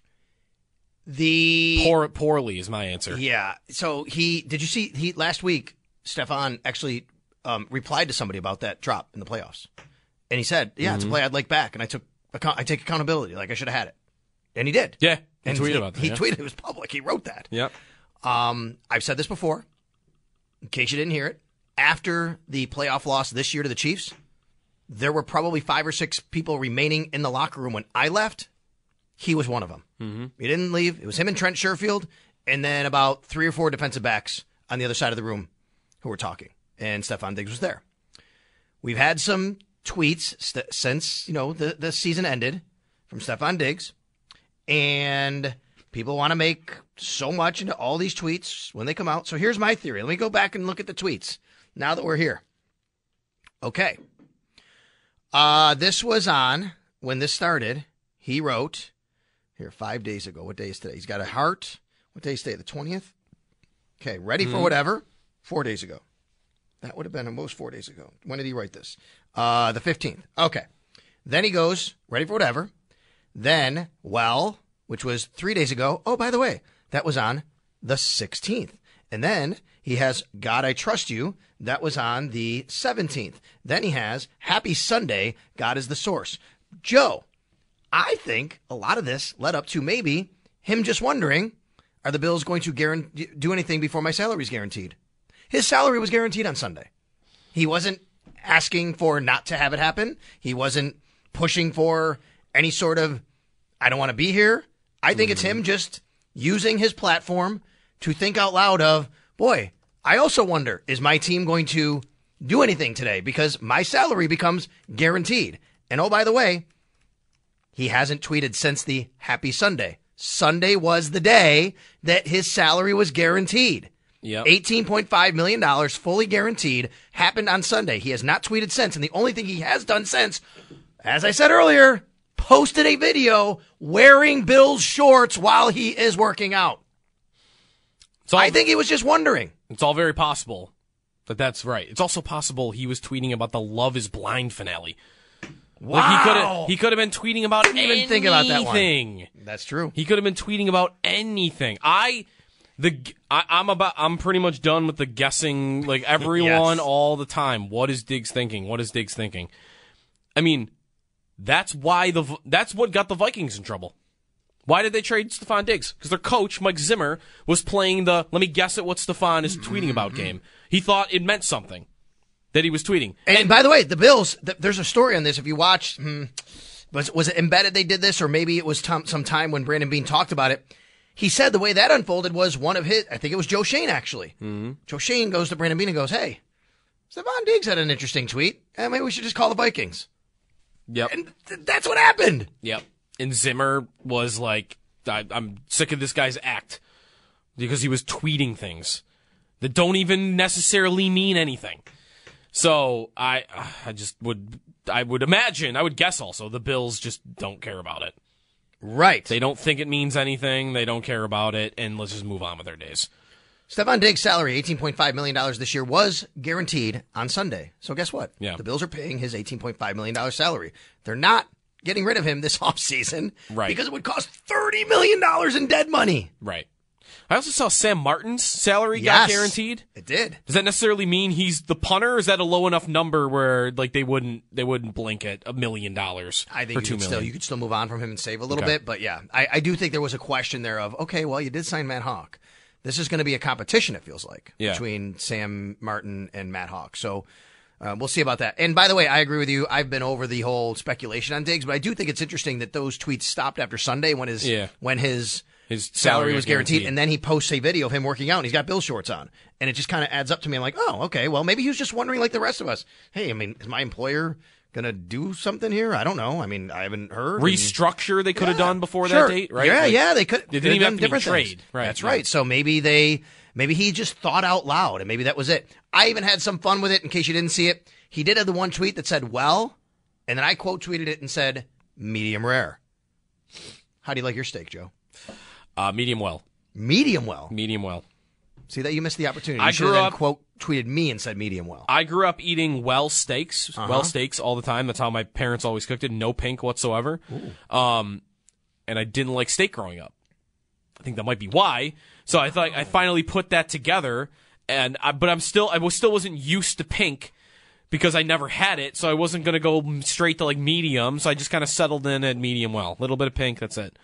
the Poor, poorly is my answer. Yeah. So he did you see he last week? Stephon actually um, replied to somebody about that drop in the playoffs, and he said, "Yeah, mm-hmm. it's a play I'd like back, and I took account- I take accountability. Like I should have had it." And he did. Yeah. He and tweeted he, about that. He yeah. tweeted. It was public. He wrote that. Yep. Um, I've said this before. In case you didn't hear it, after the playoff loss this year to the Chiefs, there were probably five or six people remaining in the locker room when I left. He was one of them. Mm-hmm. He didn't leave. It was him and Trent Sherfield, and then about three or four defensive backs on the other side of the room who were talking. And Stephon Diggs was there. We've had some tweets st- since you know the, the season ended from Stephon Diggs, and people want to make so much into all these tweets when they come out. So here's my theory. Let me go back and look at the tweets now that we're here. Okay. Uh, this was on, when this started, he wrote, here, five days ago. What day is today? He's got a heart. What day is today? The twentieth? Okay, ready for Mm-hmm. whatever? Four days ago. That would have been almost four days ago. When did he write this? Uh, the fifteenth. Okay. Then he goes, ready for whatever. Then, well, which was three days ago. Oh, by the way, that was on the sixteenth. And then he has God, I Trust You. That was on the seventeenth. Then he has Happy Sunday, God is the Source. Joe, I think a lot of this led up to maybe him just wondering, are the Bills going to guarantee, do anything before my salary is guaranteed? His salary was guaranteed on Sunday. He wasn't asking for not to have it happen. He wasn't pushing for any sort of, I don't want to be here. I think mm-hmm. it's him just using his platform to think out loud of, boy, I also wonder, is my team going to do anything today? Because my salary becomes guaranteed. And oh, by the way, he hasn't tweeted since the Happy Sunday. Sunday was the day that his salary was guaranteed. Yep. eighteen point five million dollars fully guaranteed happened on Sunday. He has not tweeted since. And the only thing he has done since, as I said earlier, posted a video wearing Bills shorts while he is working out. All, I think he was just wondering. It's all very possible that that's right. It's also possible he was tweeting about the Love is Blind finale. Wow. Like he could have he could have been tweeting about Didn't anything. even think about that one. That's true. He could have been tweeting about anything. I the I, I'm about I'm pretty much done with the guessing, like everyone Yes. all the time. What is Diggs thinking? What is Diggs thinking? I mean, that's why the that's what got the Vikings in trouble. Why did they trade Stephon Diggs? Because their coach, Mike Zimmer, was playing the let me guess at what Stephon is tweeting about game. He thought it meant something that he was tweeting. And, and by the way, the Bills, th- there's a story on this. If you watch, hmm, was, was it Embedded they did this, or maybe it was t- some time when Brandon Beane talked about it. He said the way that unfolded was one of his, I think it was Joe Shane, actually. Mm-hmm. Joe Shane goes to Brandon Beane and goes, hey, Stephon Diggs had an interesting tweet. Eh, maybe we should just call the Vikings. Yep. And th- that's what happened. Yep. And Zimmer was like, I, I'm sick of this guy's act because he was tweeting things that don't even necessarily mean anything. So I, I just would, I would imagine, I would guess also the Bills just don't care about it. Right. They don't think it means anything. They don't care about it, and let's just move on with their days. Stephon Diggs' salary, eighteen point five million dollars this year, was guaranteed on Sunday. So guess what? Yeah. The Bills are paying his eighteen point five million dollars salary. They're not getting rid of him this offseason Right. because it would cost thirty million dollars in dead money. Right. I also saw Sam Martin's salary Yes, got guaranteed. It did. Does that necessarily mean he's the punter, or is that a low enough number where like they wouldn't they wouldn't blink at a million dollars I think for you two could million? still you could still move on from him and save a little Okay. bit, but yeah, I, I do think there was a question there of okay, well, you did sign Matt Hawk. This is going to be a competition. It feels like Yeah. between Sam Martin and Matt Hawk. So uh, we'll see about that. And by the way, I agree with you. I've been over the whole speculation on Diggs, but I do think it's interesting that those tweets stopped after Sunday when his Yeah. when his His salary, salary was guaranteed, guaranteed. and then he posts a video of him working out, and he's got Bill shorts on. And it just kind of adds up to me. I'm like, oh, okay, well, maybe he was just wondering like the rest of us. Hey, I mean, is my employer going to do something here? I don't know. I mean, I haven't heard. Restructure they could have Yeah, done before sure. that date, right? Yeah, Like, yeah, they could. They could didn't even done have to be different trade. things. Right. That's yeah. right. So maybe they, maybe he just thought out loud, and maybe that was it. I even had some fun with it. In case you didn't see it, he did have the one tweet that said "well," and then I quote tweeted it and said "medium rare." How do you like your steak, Joe? Uh, medium well. Medium well. Medium well. See that you missed the opportunity. You I should grew have up then quote tweeted me and said medium well. I grew up eating well steaks, Uh-huh. well steaks all the time. That's how my parents always cooked it. No pink whatsoever. Um, and I didn't like steak growing up. I think that might be why. So I thought I finally put that together, and I, but I'm still I was still wasn't used to pink because I never had it. So I wasn't gonna go straight to like medium. So I just kind of settled in at medium well. A little bit of pink. That's it.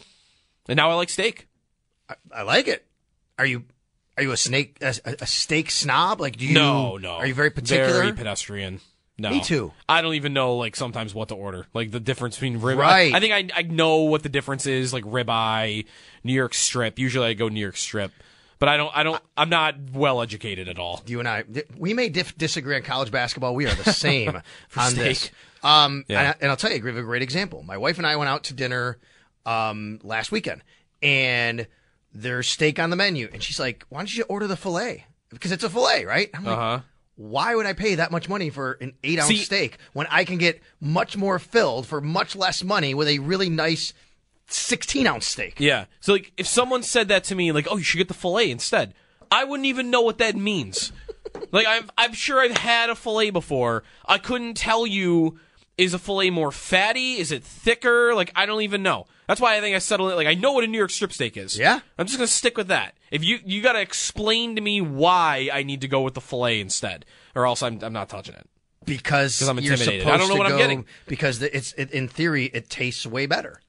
And now I like steak. I, I like it. Are you? Are you a snake a, a steak snob? Like, do you? No, no. Are you very particular? Very pedestrian. No. Me too. I don't even know, like, sometimes what to order. Like, the difference between rib. Right. I, I think I I know what the difference is, like ribeye, New York strip. Usually I go New York strip. But I don't, I don't, I'm not well educated at all. You and I, we may dif- disagree on college basketball. We are the same For on steak. this. Um, Yeah. and, I, and I'll tell you, I give a great example. My wife and I went out to dinner um, last weekend, and there's steak on the menu. And she's like, why don't you order the filet? Because it's a filet, right? I'm like, Uh-huh. why would I pay that much money for an eight ounce See- steak when I can get much more filled for much less money with a really nice sixteen ounce steak? Yeah. So, like, if someone said that to me, like, oh, you should get the filet instead, I wouldn't even know what that means. Like, I'm, I'm sure I've had a filet before. I couldn't tell you, is a filet more fatty? Is it thicker? Like, I don't even know. That's why I think I settled it. Like, I know what a New York strip steak is. Yeah? I'm just going to stick with that. If you, you got to explain to me why I need to go with the filet instead, or else I'm, I'm not touching it. Because 'Cause I'm you're intimidated. supposed I don't know to what go, I'm getting. Because the, it's it, in theory it tastes way better.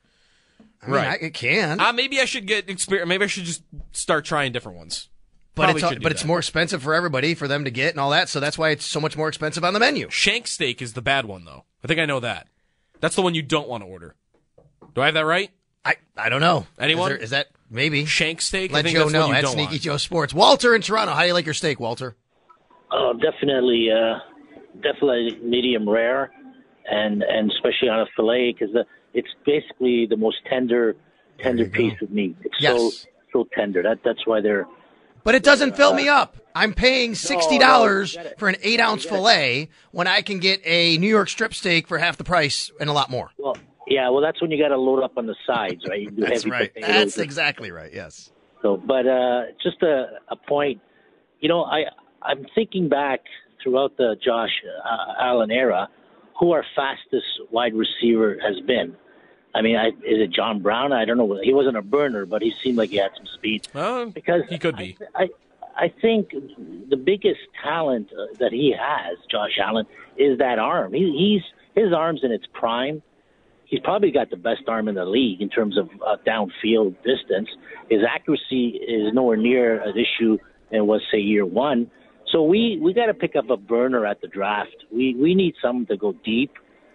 I mean, Right. I, it can. Uh, maybe I should get experience. Maybe I should just start trying different ones. but Probably it's should do but it's that. more expensive for everybody for them to get and all that. So that's why it's so much more expensive on the menu. Shank steak is the bad one, though. I think I know that. That's the one you don't want to order. Do I have that right? I, I don't know. Anyone? Is, there, is that maybe Shank steak? I Let think Joe that's one know you at don't Sneaky want. Joe Sports. Walter in Toronto. How do you like your steak, Walter? Oh, definitely, uh, definitely medium rare, and and especially on a fillet because it's basically the most tender tender piece of meat. It's Yes. so so tender. That that's why they're. But it doesn't fill me up. I'm paying sixty dollars No, no, you gotta- for an eight ounce fillet when I can get a New York strip steak for half the price and a lot more. Well, yeah, well, that's when you got to load up on the sides, right? You do That's heavy right. potatoes. That's exactly right. Yes. So, but uh, just a, a point, you know, I I'm thinking back throughout the Josh uh, Allen era, who our fastest wide receiver has been. I mean, I, is it John Brown? I don't know. He wasn't a burner, but he seemed like he had some speed. Well, because he could be. I, I I think the biggest talent uh, that he has, Josh Allen, is that arm. He, he's his arm's in its prime. He's probably got the best arm in the league in terms of uh, downfield distance. His accuracy is nowhere near an issue than was, say, year one. So we, we got to pick up a burner at the draft. We we need someone to go deep.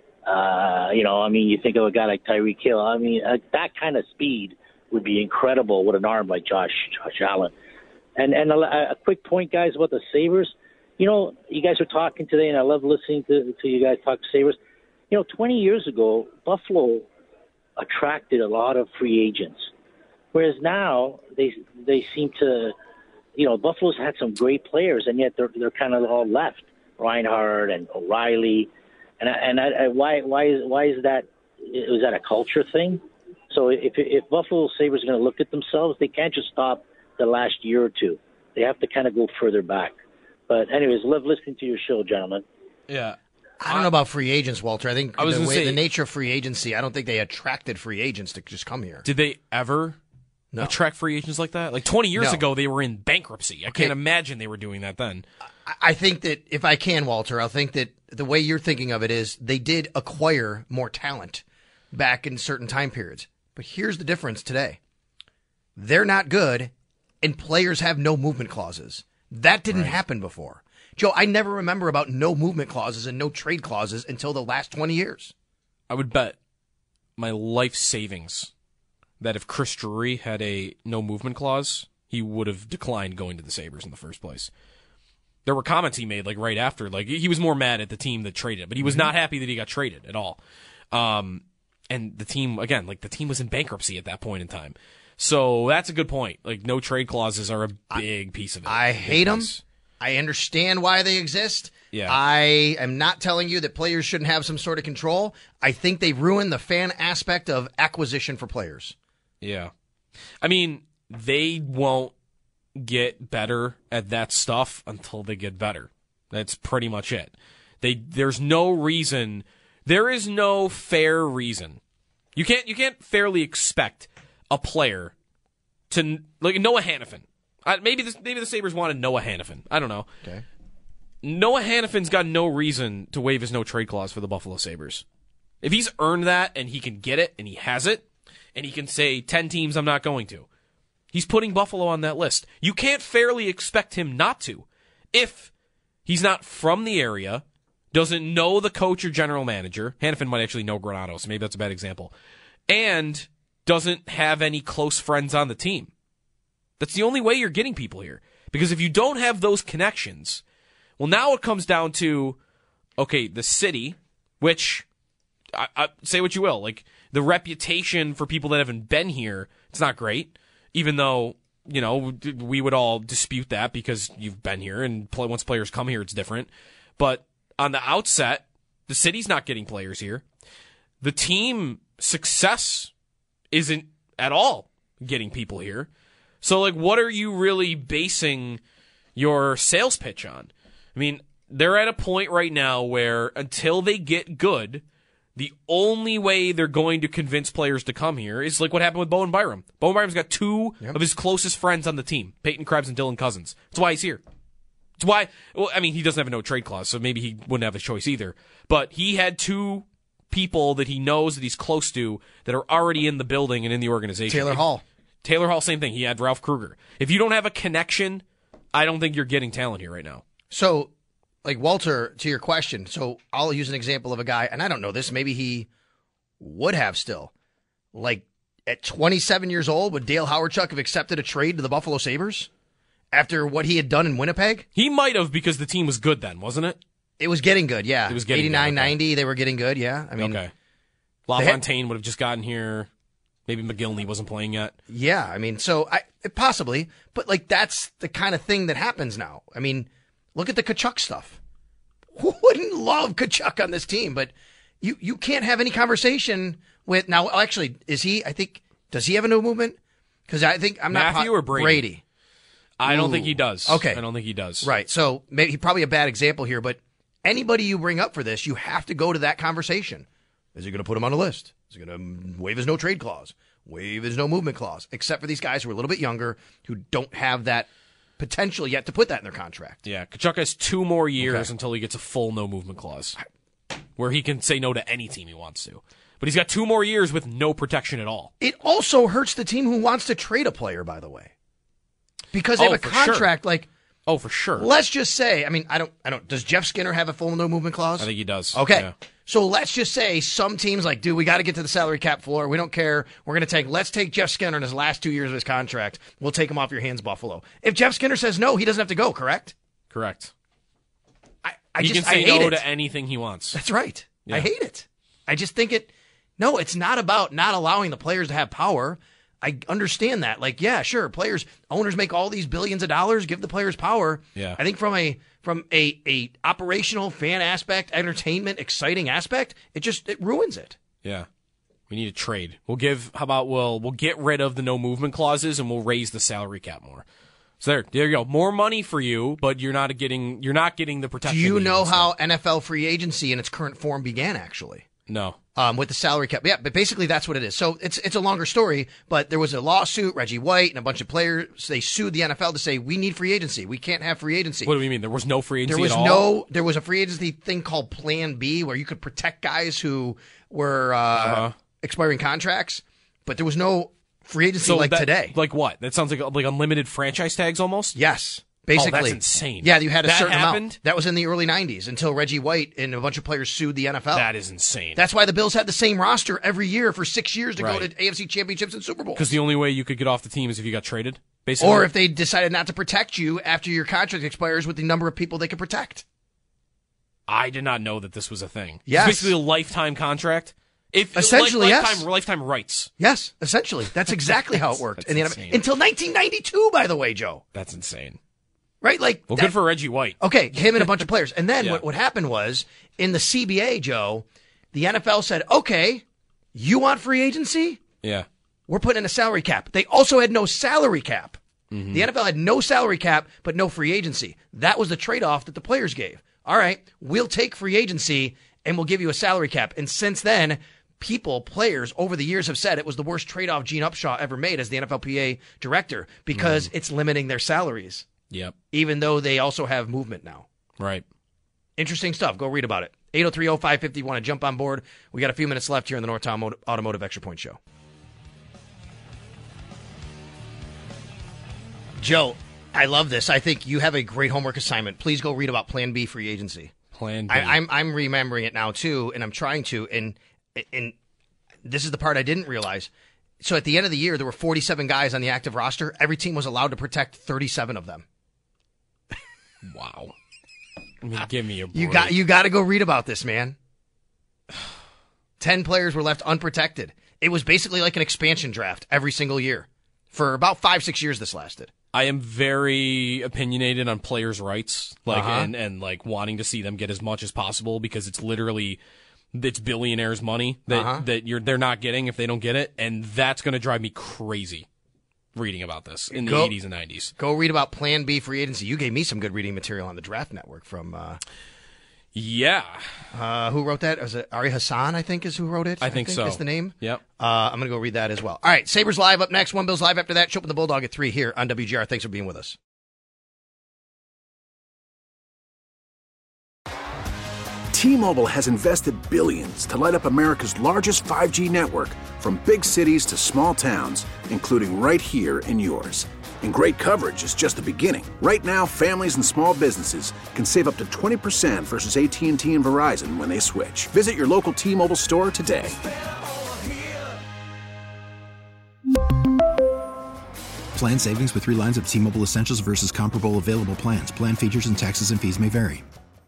Uh, you know, I mean, you think of a guy like Tyreek Hill. I mean, uh, that kind of speed would be incredible with an arm like Josh Josh Allen. And and a, a quick point, guys, about the Sabres. You know, you guys are talking today, and I love listening to, to you guys talk Sabres. You know, twenty years ago, Buffalo attracted a lot of free agents, whereas now they they seem to, you know, Buffalo's had some great players, and yet they're they're kind of all left. Reinhardt and O'Reilly, and I, and I, I, why why is why is that? Is that a culture thing? So if if Buffalo Sabres are going to look at themselves, they can't just stop the last year or two. They have to kind of go further back. But anyways, love listening to your show, gentlemen. Yeah. I don't know about free agents, Walter. I think I was the, gonna way, say- the nature of free agency, I don't think they attracted free agents to just come here. Did they ever No. attract free agents like that? Like twenty years No. ago, they were in bankruptcy. I Okay. can't imagine they were doing that then. I- I think that if I can, Walter, I'll think that the way you're thinking of it is they did acquire more talent back in certain time periods. But here's the difference today. They're not good, and players have no movement clauses. That didn't happen before. Joe, I never remember about no movement clauses and no trade clauses until the last twenty years. I would bet my life savings that if Chris Drury had a no movement clause, he would have declined going to the Sabres in the first place. There were comments he made like right after, like he was more mad at the team that traded him, but he was mm-hmm. not happy that he got traded at all. Um, and the team, again, like the team was in bankruptcy at that point in time. So that's a good point. Like no trade clauses are a big I, piece of it. I hate them. I understand why they exist. Yeah. I am not telling you that players shouldn't have some sort of control. I think they ruin the fan aspect of acquisition for players. Yeah. I mean, they won't get better at that stuff until they get better. That's pretty much it. They there's no reason, there is no fair reason. You can't you can't fairly expect a player to, like Noah Hanifin. Uh, maybe the, maybe the Sabres wanted Noah Hanifin. I don't know. Okay. Noah Hanifin's got no reason to waive his no trade clause for the Buffalo Sabres. If he's earned that and he can get it and he has it and he can say ten teams I'm not going to, he's putting Buffalo on that list. You can't fairly expect him not to if he's not from the area, doesn't know the coach or general manager. Hanifin might actually know Granato, so maybe that's a bad example. And doesn't have any close friends on the team. That's the only way you're getting people here. Because if you don't have those connections, well, now it comes down to, okay, the city, which, I, I, say what you will, like, the reputation for people that haven't been here, it's not great, even though, you know, we would all dispute that because you've been here, and play, once players come here, it's different. But on the outset, the city's not getting players here. The team success isn't at all getting people here. So, like, what are you really basing your sales pitch on? I mean, they're at a point right now where until they get good, the only way they're going to convince players to come here is like what happened with Bowen Byram. Bowen Byram's got two yep. of his closest friends on the team, Peyton Krebs and Dylan Cousins. That's why he's here. That's why, well, I mean, he doesn't have a no trade clause, so maybe he wouldn't have a choice either. But he had two people that he knows that he's close to that are already in the building and in the organization. Taylor Hall. Taylor Hall, same thing. He had Ralph Kruger. If you don't have a connection, I don't think you're getting talent here right now. So, like, Walter, to your question, so I'll use an example of a guy, and I don't know this, maybe he would have still. Like, at twenty-seven years old, would Dale Hawerchuk have accepted a trade to the Buffalo Sabres after what he had done in Winnipeg? He might have, because the team was good then, wasn't it? It was getting good, yeah. It was getting eighty-nine, good, okay. ninety, they were getting good, yeah. I mean, okay. LaFontaine would have just gotten here. Maybe McGillney wasn't playing yet. Yeah, I mean, so I possibly, but like that's the kind of thing that happens now. I mean, look at the Tkachuk stuff. Who wouldn't love Tkachuk on this team? But you, you can't have any conversation with now. Actually, is he? I think does he have a no movement? Because I think I'm Matthew not Matthew or Brady. Brady. I don't Ooh. think he does. Okay, I don't think he does. Right. So maybe he probably a bad example here, but anybody you bring up for this, you have to go to that conversation. Is he going to put him on a list? Is he going to waive his no trade clause? Waive his no movement clause? Except for these guys who are a little bit younger, who don't have that potential yet to put that in their contract. Yeah, Tkachuk has two more years okay. until he gets a full no movement clause, where he can say no to any team he wants to. But he's got two more years with no protection at all. It also hurts the team who wants to trade a player, by the way, because they oh, have a contract sure. like. Oh, for sure. Let's just say, I mean, I don't, I don't. Does Jeff Skinner have a full no movement clause? I think he does. Okay. Yeah. So let's just say some teams like, dude, we got to get to the salary cap floor. We don't care. We're going to take, let's take Jeff Skinner in his last two years of his contract. We'll take him off your hands, Buffalo. If Jeff Skinner says no, he doesn't have to go, correct? Correct. I, I he just, can say I hate no it. to anything he wants. That's right. Yeah. I hate it. I just think it, no, it's not about not allowing the players to have power. I understand that. Like, yeah, sure, players, owners make all these billions of dollars, give the players power. Yeah. I think from a from a, a operational fan aspect, entertainment, exciting aspect, it just it ruins it. Yeah. We need a trade. We'll give how about we'll we'll get rid of the no movement clauses and we'll raise the salary cap more. So there, there you go. More money for you, but you're not getting you're not getting the protection. Do you know how to. N F L free agency in its current form began actually? No. Um, with the salary cap. Yeah, but basically that's what it is. So it's it's a longer story, but there was a lawsuit, Reggie White and a bunch of players, they sued the N F L to say, we need free agency. We can't have free agency. What do we mean? There was no free agency There was at all? no, there was a free agency thing called Plan B where you could protect guys who were uh, uh-huh. expiring contracts, but there was no free agency so like that, today. Like what? That sounds like like unlimited franchise tags almost? Yes. Basically. Oh, that's insane. Yeah, you had a that certain happened? amount. That was in the early nineties until Reggie White and a bunch of players sued the N F L. That is insane. That's why the Bills had the same roster every year for six years to Right. go to A F C championships and Super Bowls. Because the only way you could get off the team is if you got traded, basically. Or if they decided not to protect you after your contract expires with the number of people they could protect. I did not know that this was a thing. Yes. It's basically a lifetime contract. If Essentially, li- yes. lifetime, lifetime rights. Yes, essentially. That's exactly how it worked. That's in the N F L. insane. Until nineteen ninety-two, by the way, Joe. That's insane. Right? Like, Well, that- good for Reggie White. Okay, him and a bunch of players. And then Yeah. what, what happened was, in the C B A, Joe, the N F L said, okay, you want free agency? Yeah. We're putting in a salary cap. They also had no salary cap. Mm-hmm. The N F L had no salary cap, but no free agency. That was the trade-off that the players gave. All right, we'll take free agency, and we'll give you a salary cap. And since then, people, players, over the years have said it was the worst trade-off Gene Upshaw ever made as the N F L P A director because it's limiting their salaries. Yep. Even though they also have movement now. Right. Interesting stuff. Go read about it. eight oh three oh five five oh. Want to jump on board? We got a few minutes left here in the Northtown Auto- Automotive Extra Point Show. Joe, I love this. I think you have a great homework assignment. Please go read about Plan B free agency. Plan B. I, I'm I'm remembering it now too, and I'm trying to. And and this is the part I didn't realize. So at the end of the year, there were forty-seven guys on the active roster. Every team was allowed to protect thirty-seven of them. Wow. I mean, give me a break. You got you got to go read about this, man. Ten players were left unprotected. It was basically like an expansion draft every single year. For about five, six years this lasted. I am very opinionated on players' rights, like Uh-huh. and, and like wanting to see them get as much as possible because it's literally it's billionaires' money that Uh-huh. that you're they're not getting if they don't get it, and that's going to drive me crazy reading about this in the Go- eighties and nineties. Go read about Plan B free agency. You gave me some good reading material on the Draft Network from. Uh, yeah. Uh, who wrote that? Was it Ari Hassan? I think is who wrote it. I think so. Is the name. Yep. Uh, I'm gonna go read that as well. All right, Sabres live up next. One Bills live after that. Show up with the Bulldog at three here on W G R. Thanks for being with us. T-Mobile has invested billions to light up America's largest five G network, from big cities to small towns, including right here in yours. And great coverage is just the beginning. Right now, families and small businesses can save up to twenty percent versus A T and T and Verizon when they switch. Visit your local T-Mobile store today. Plan savings with three lines of T-Mobile Essentials versus comparable available plans. Plan features and taxes and fees may vary.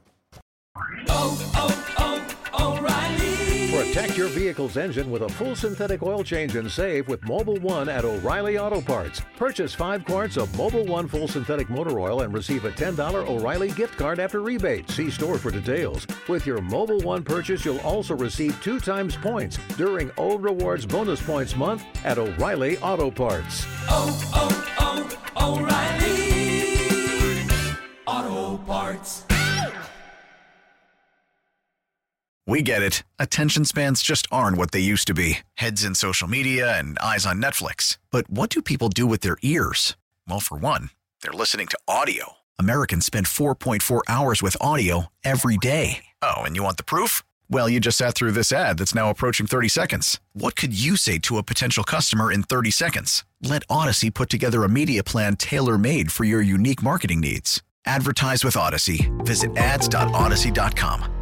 Protect your vehicle's engine with a full synthetic oil change and save with Mobile One at O'Reilly Auto Parts. Purchase five quarts of Mobile One full synthetic motor oil and receive a ten dollars O'Reilly gift card after rebate. See store for details. With your Mobile One purchase, you'll also receive two times points during O Rewards Bonus Points Month at O'Reilly Auto Parts. Oh, oh, oh, O'Reilly Auto Parts. We get it. Attention spans just aren't what they used to be. Heads in social media and eyes on Netflix. But what do people do with their ears? Well, for one, they're listening to audio. Americans spend four point four hours with audio every day. Oh, and you want the proof? Well, you just sat through this ad that's now approaching thirty seconds. What could you say to a potential customer in thirty seconds? Let Odyssey put together a media plan tailor-made for your unique marketing needs. Advertise with Odyssey. Visit ads dot odyssey dot com.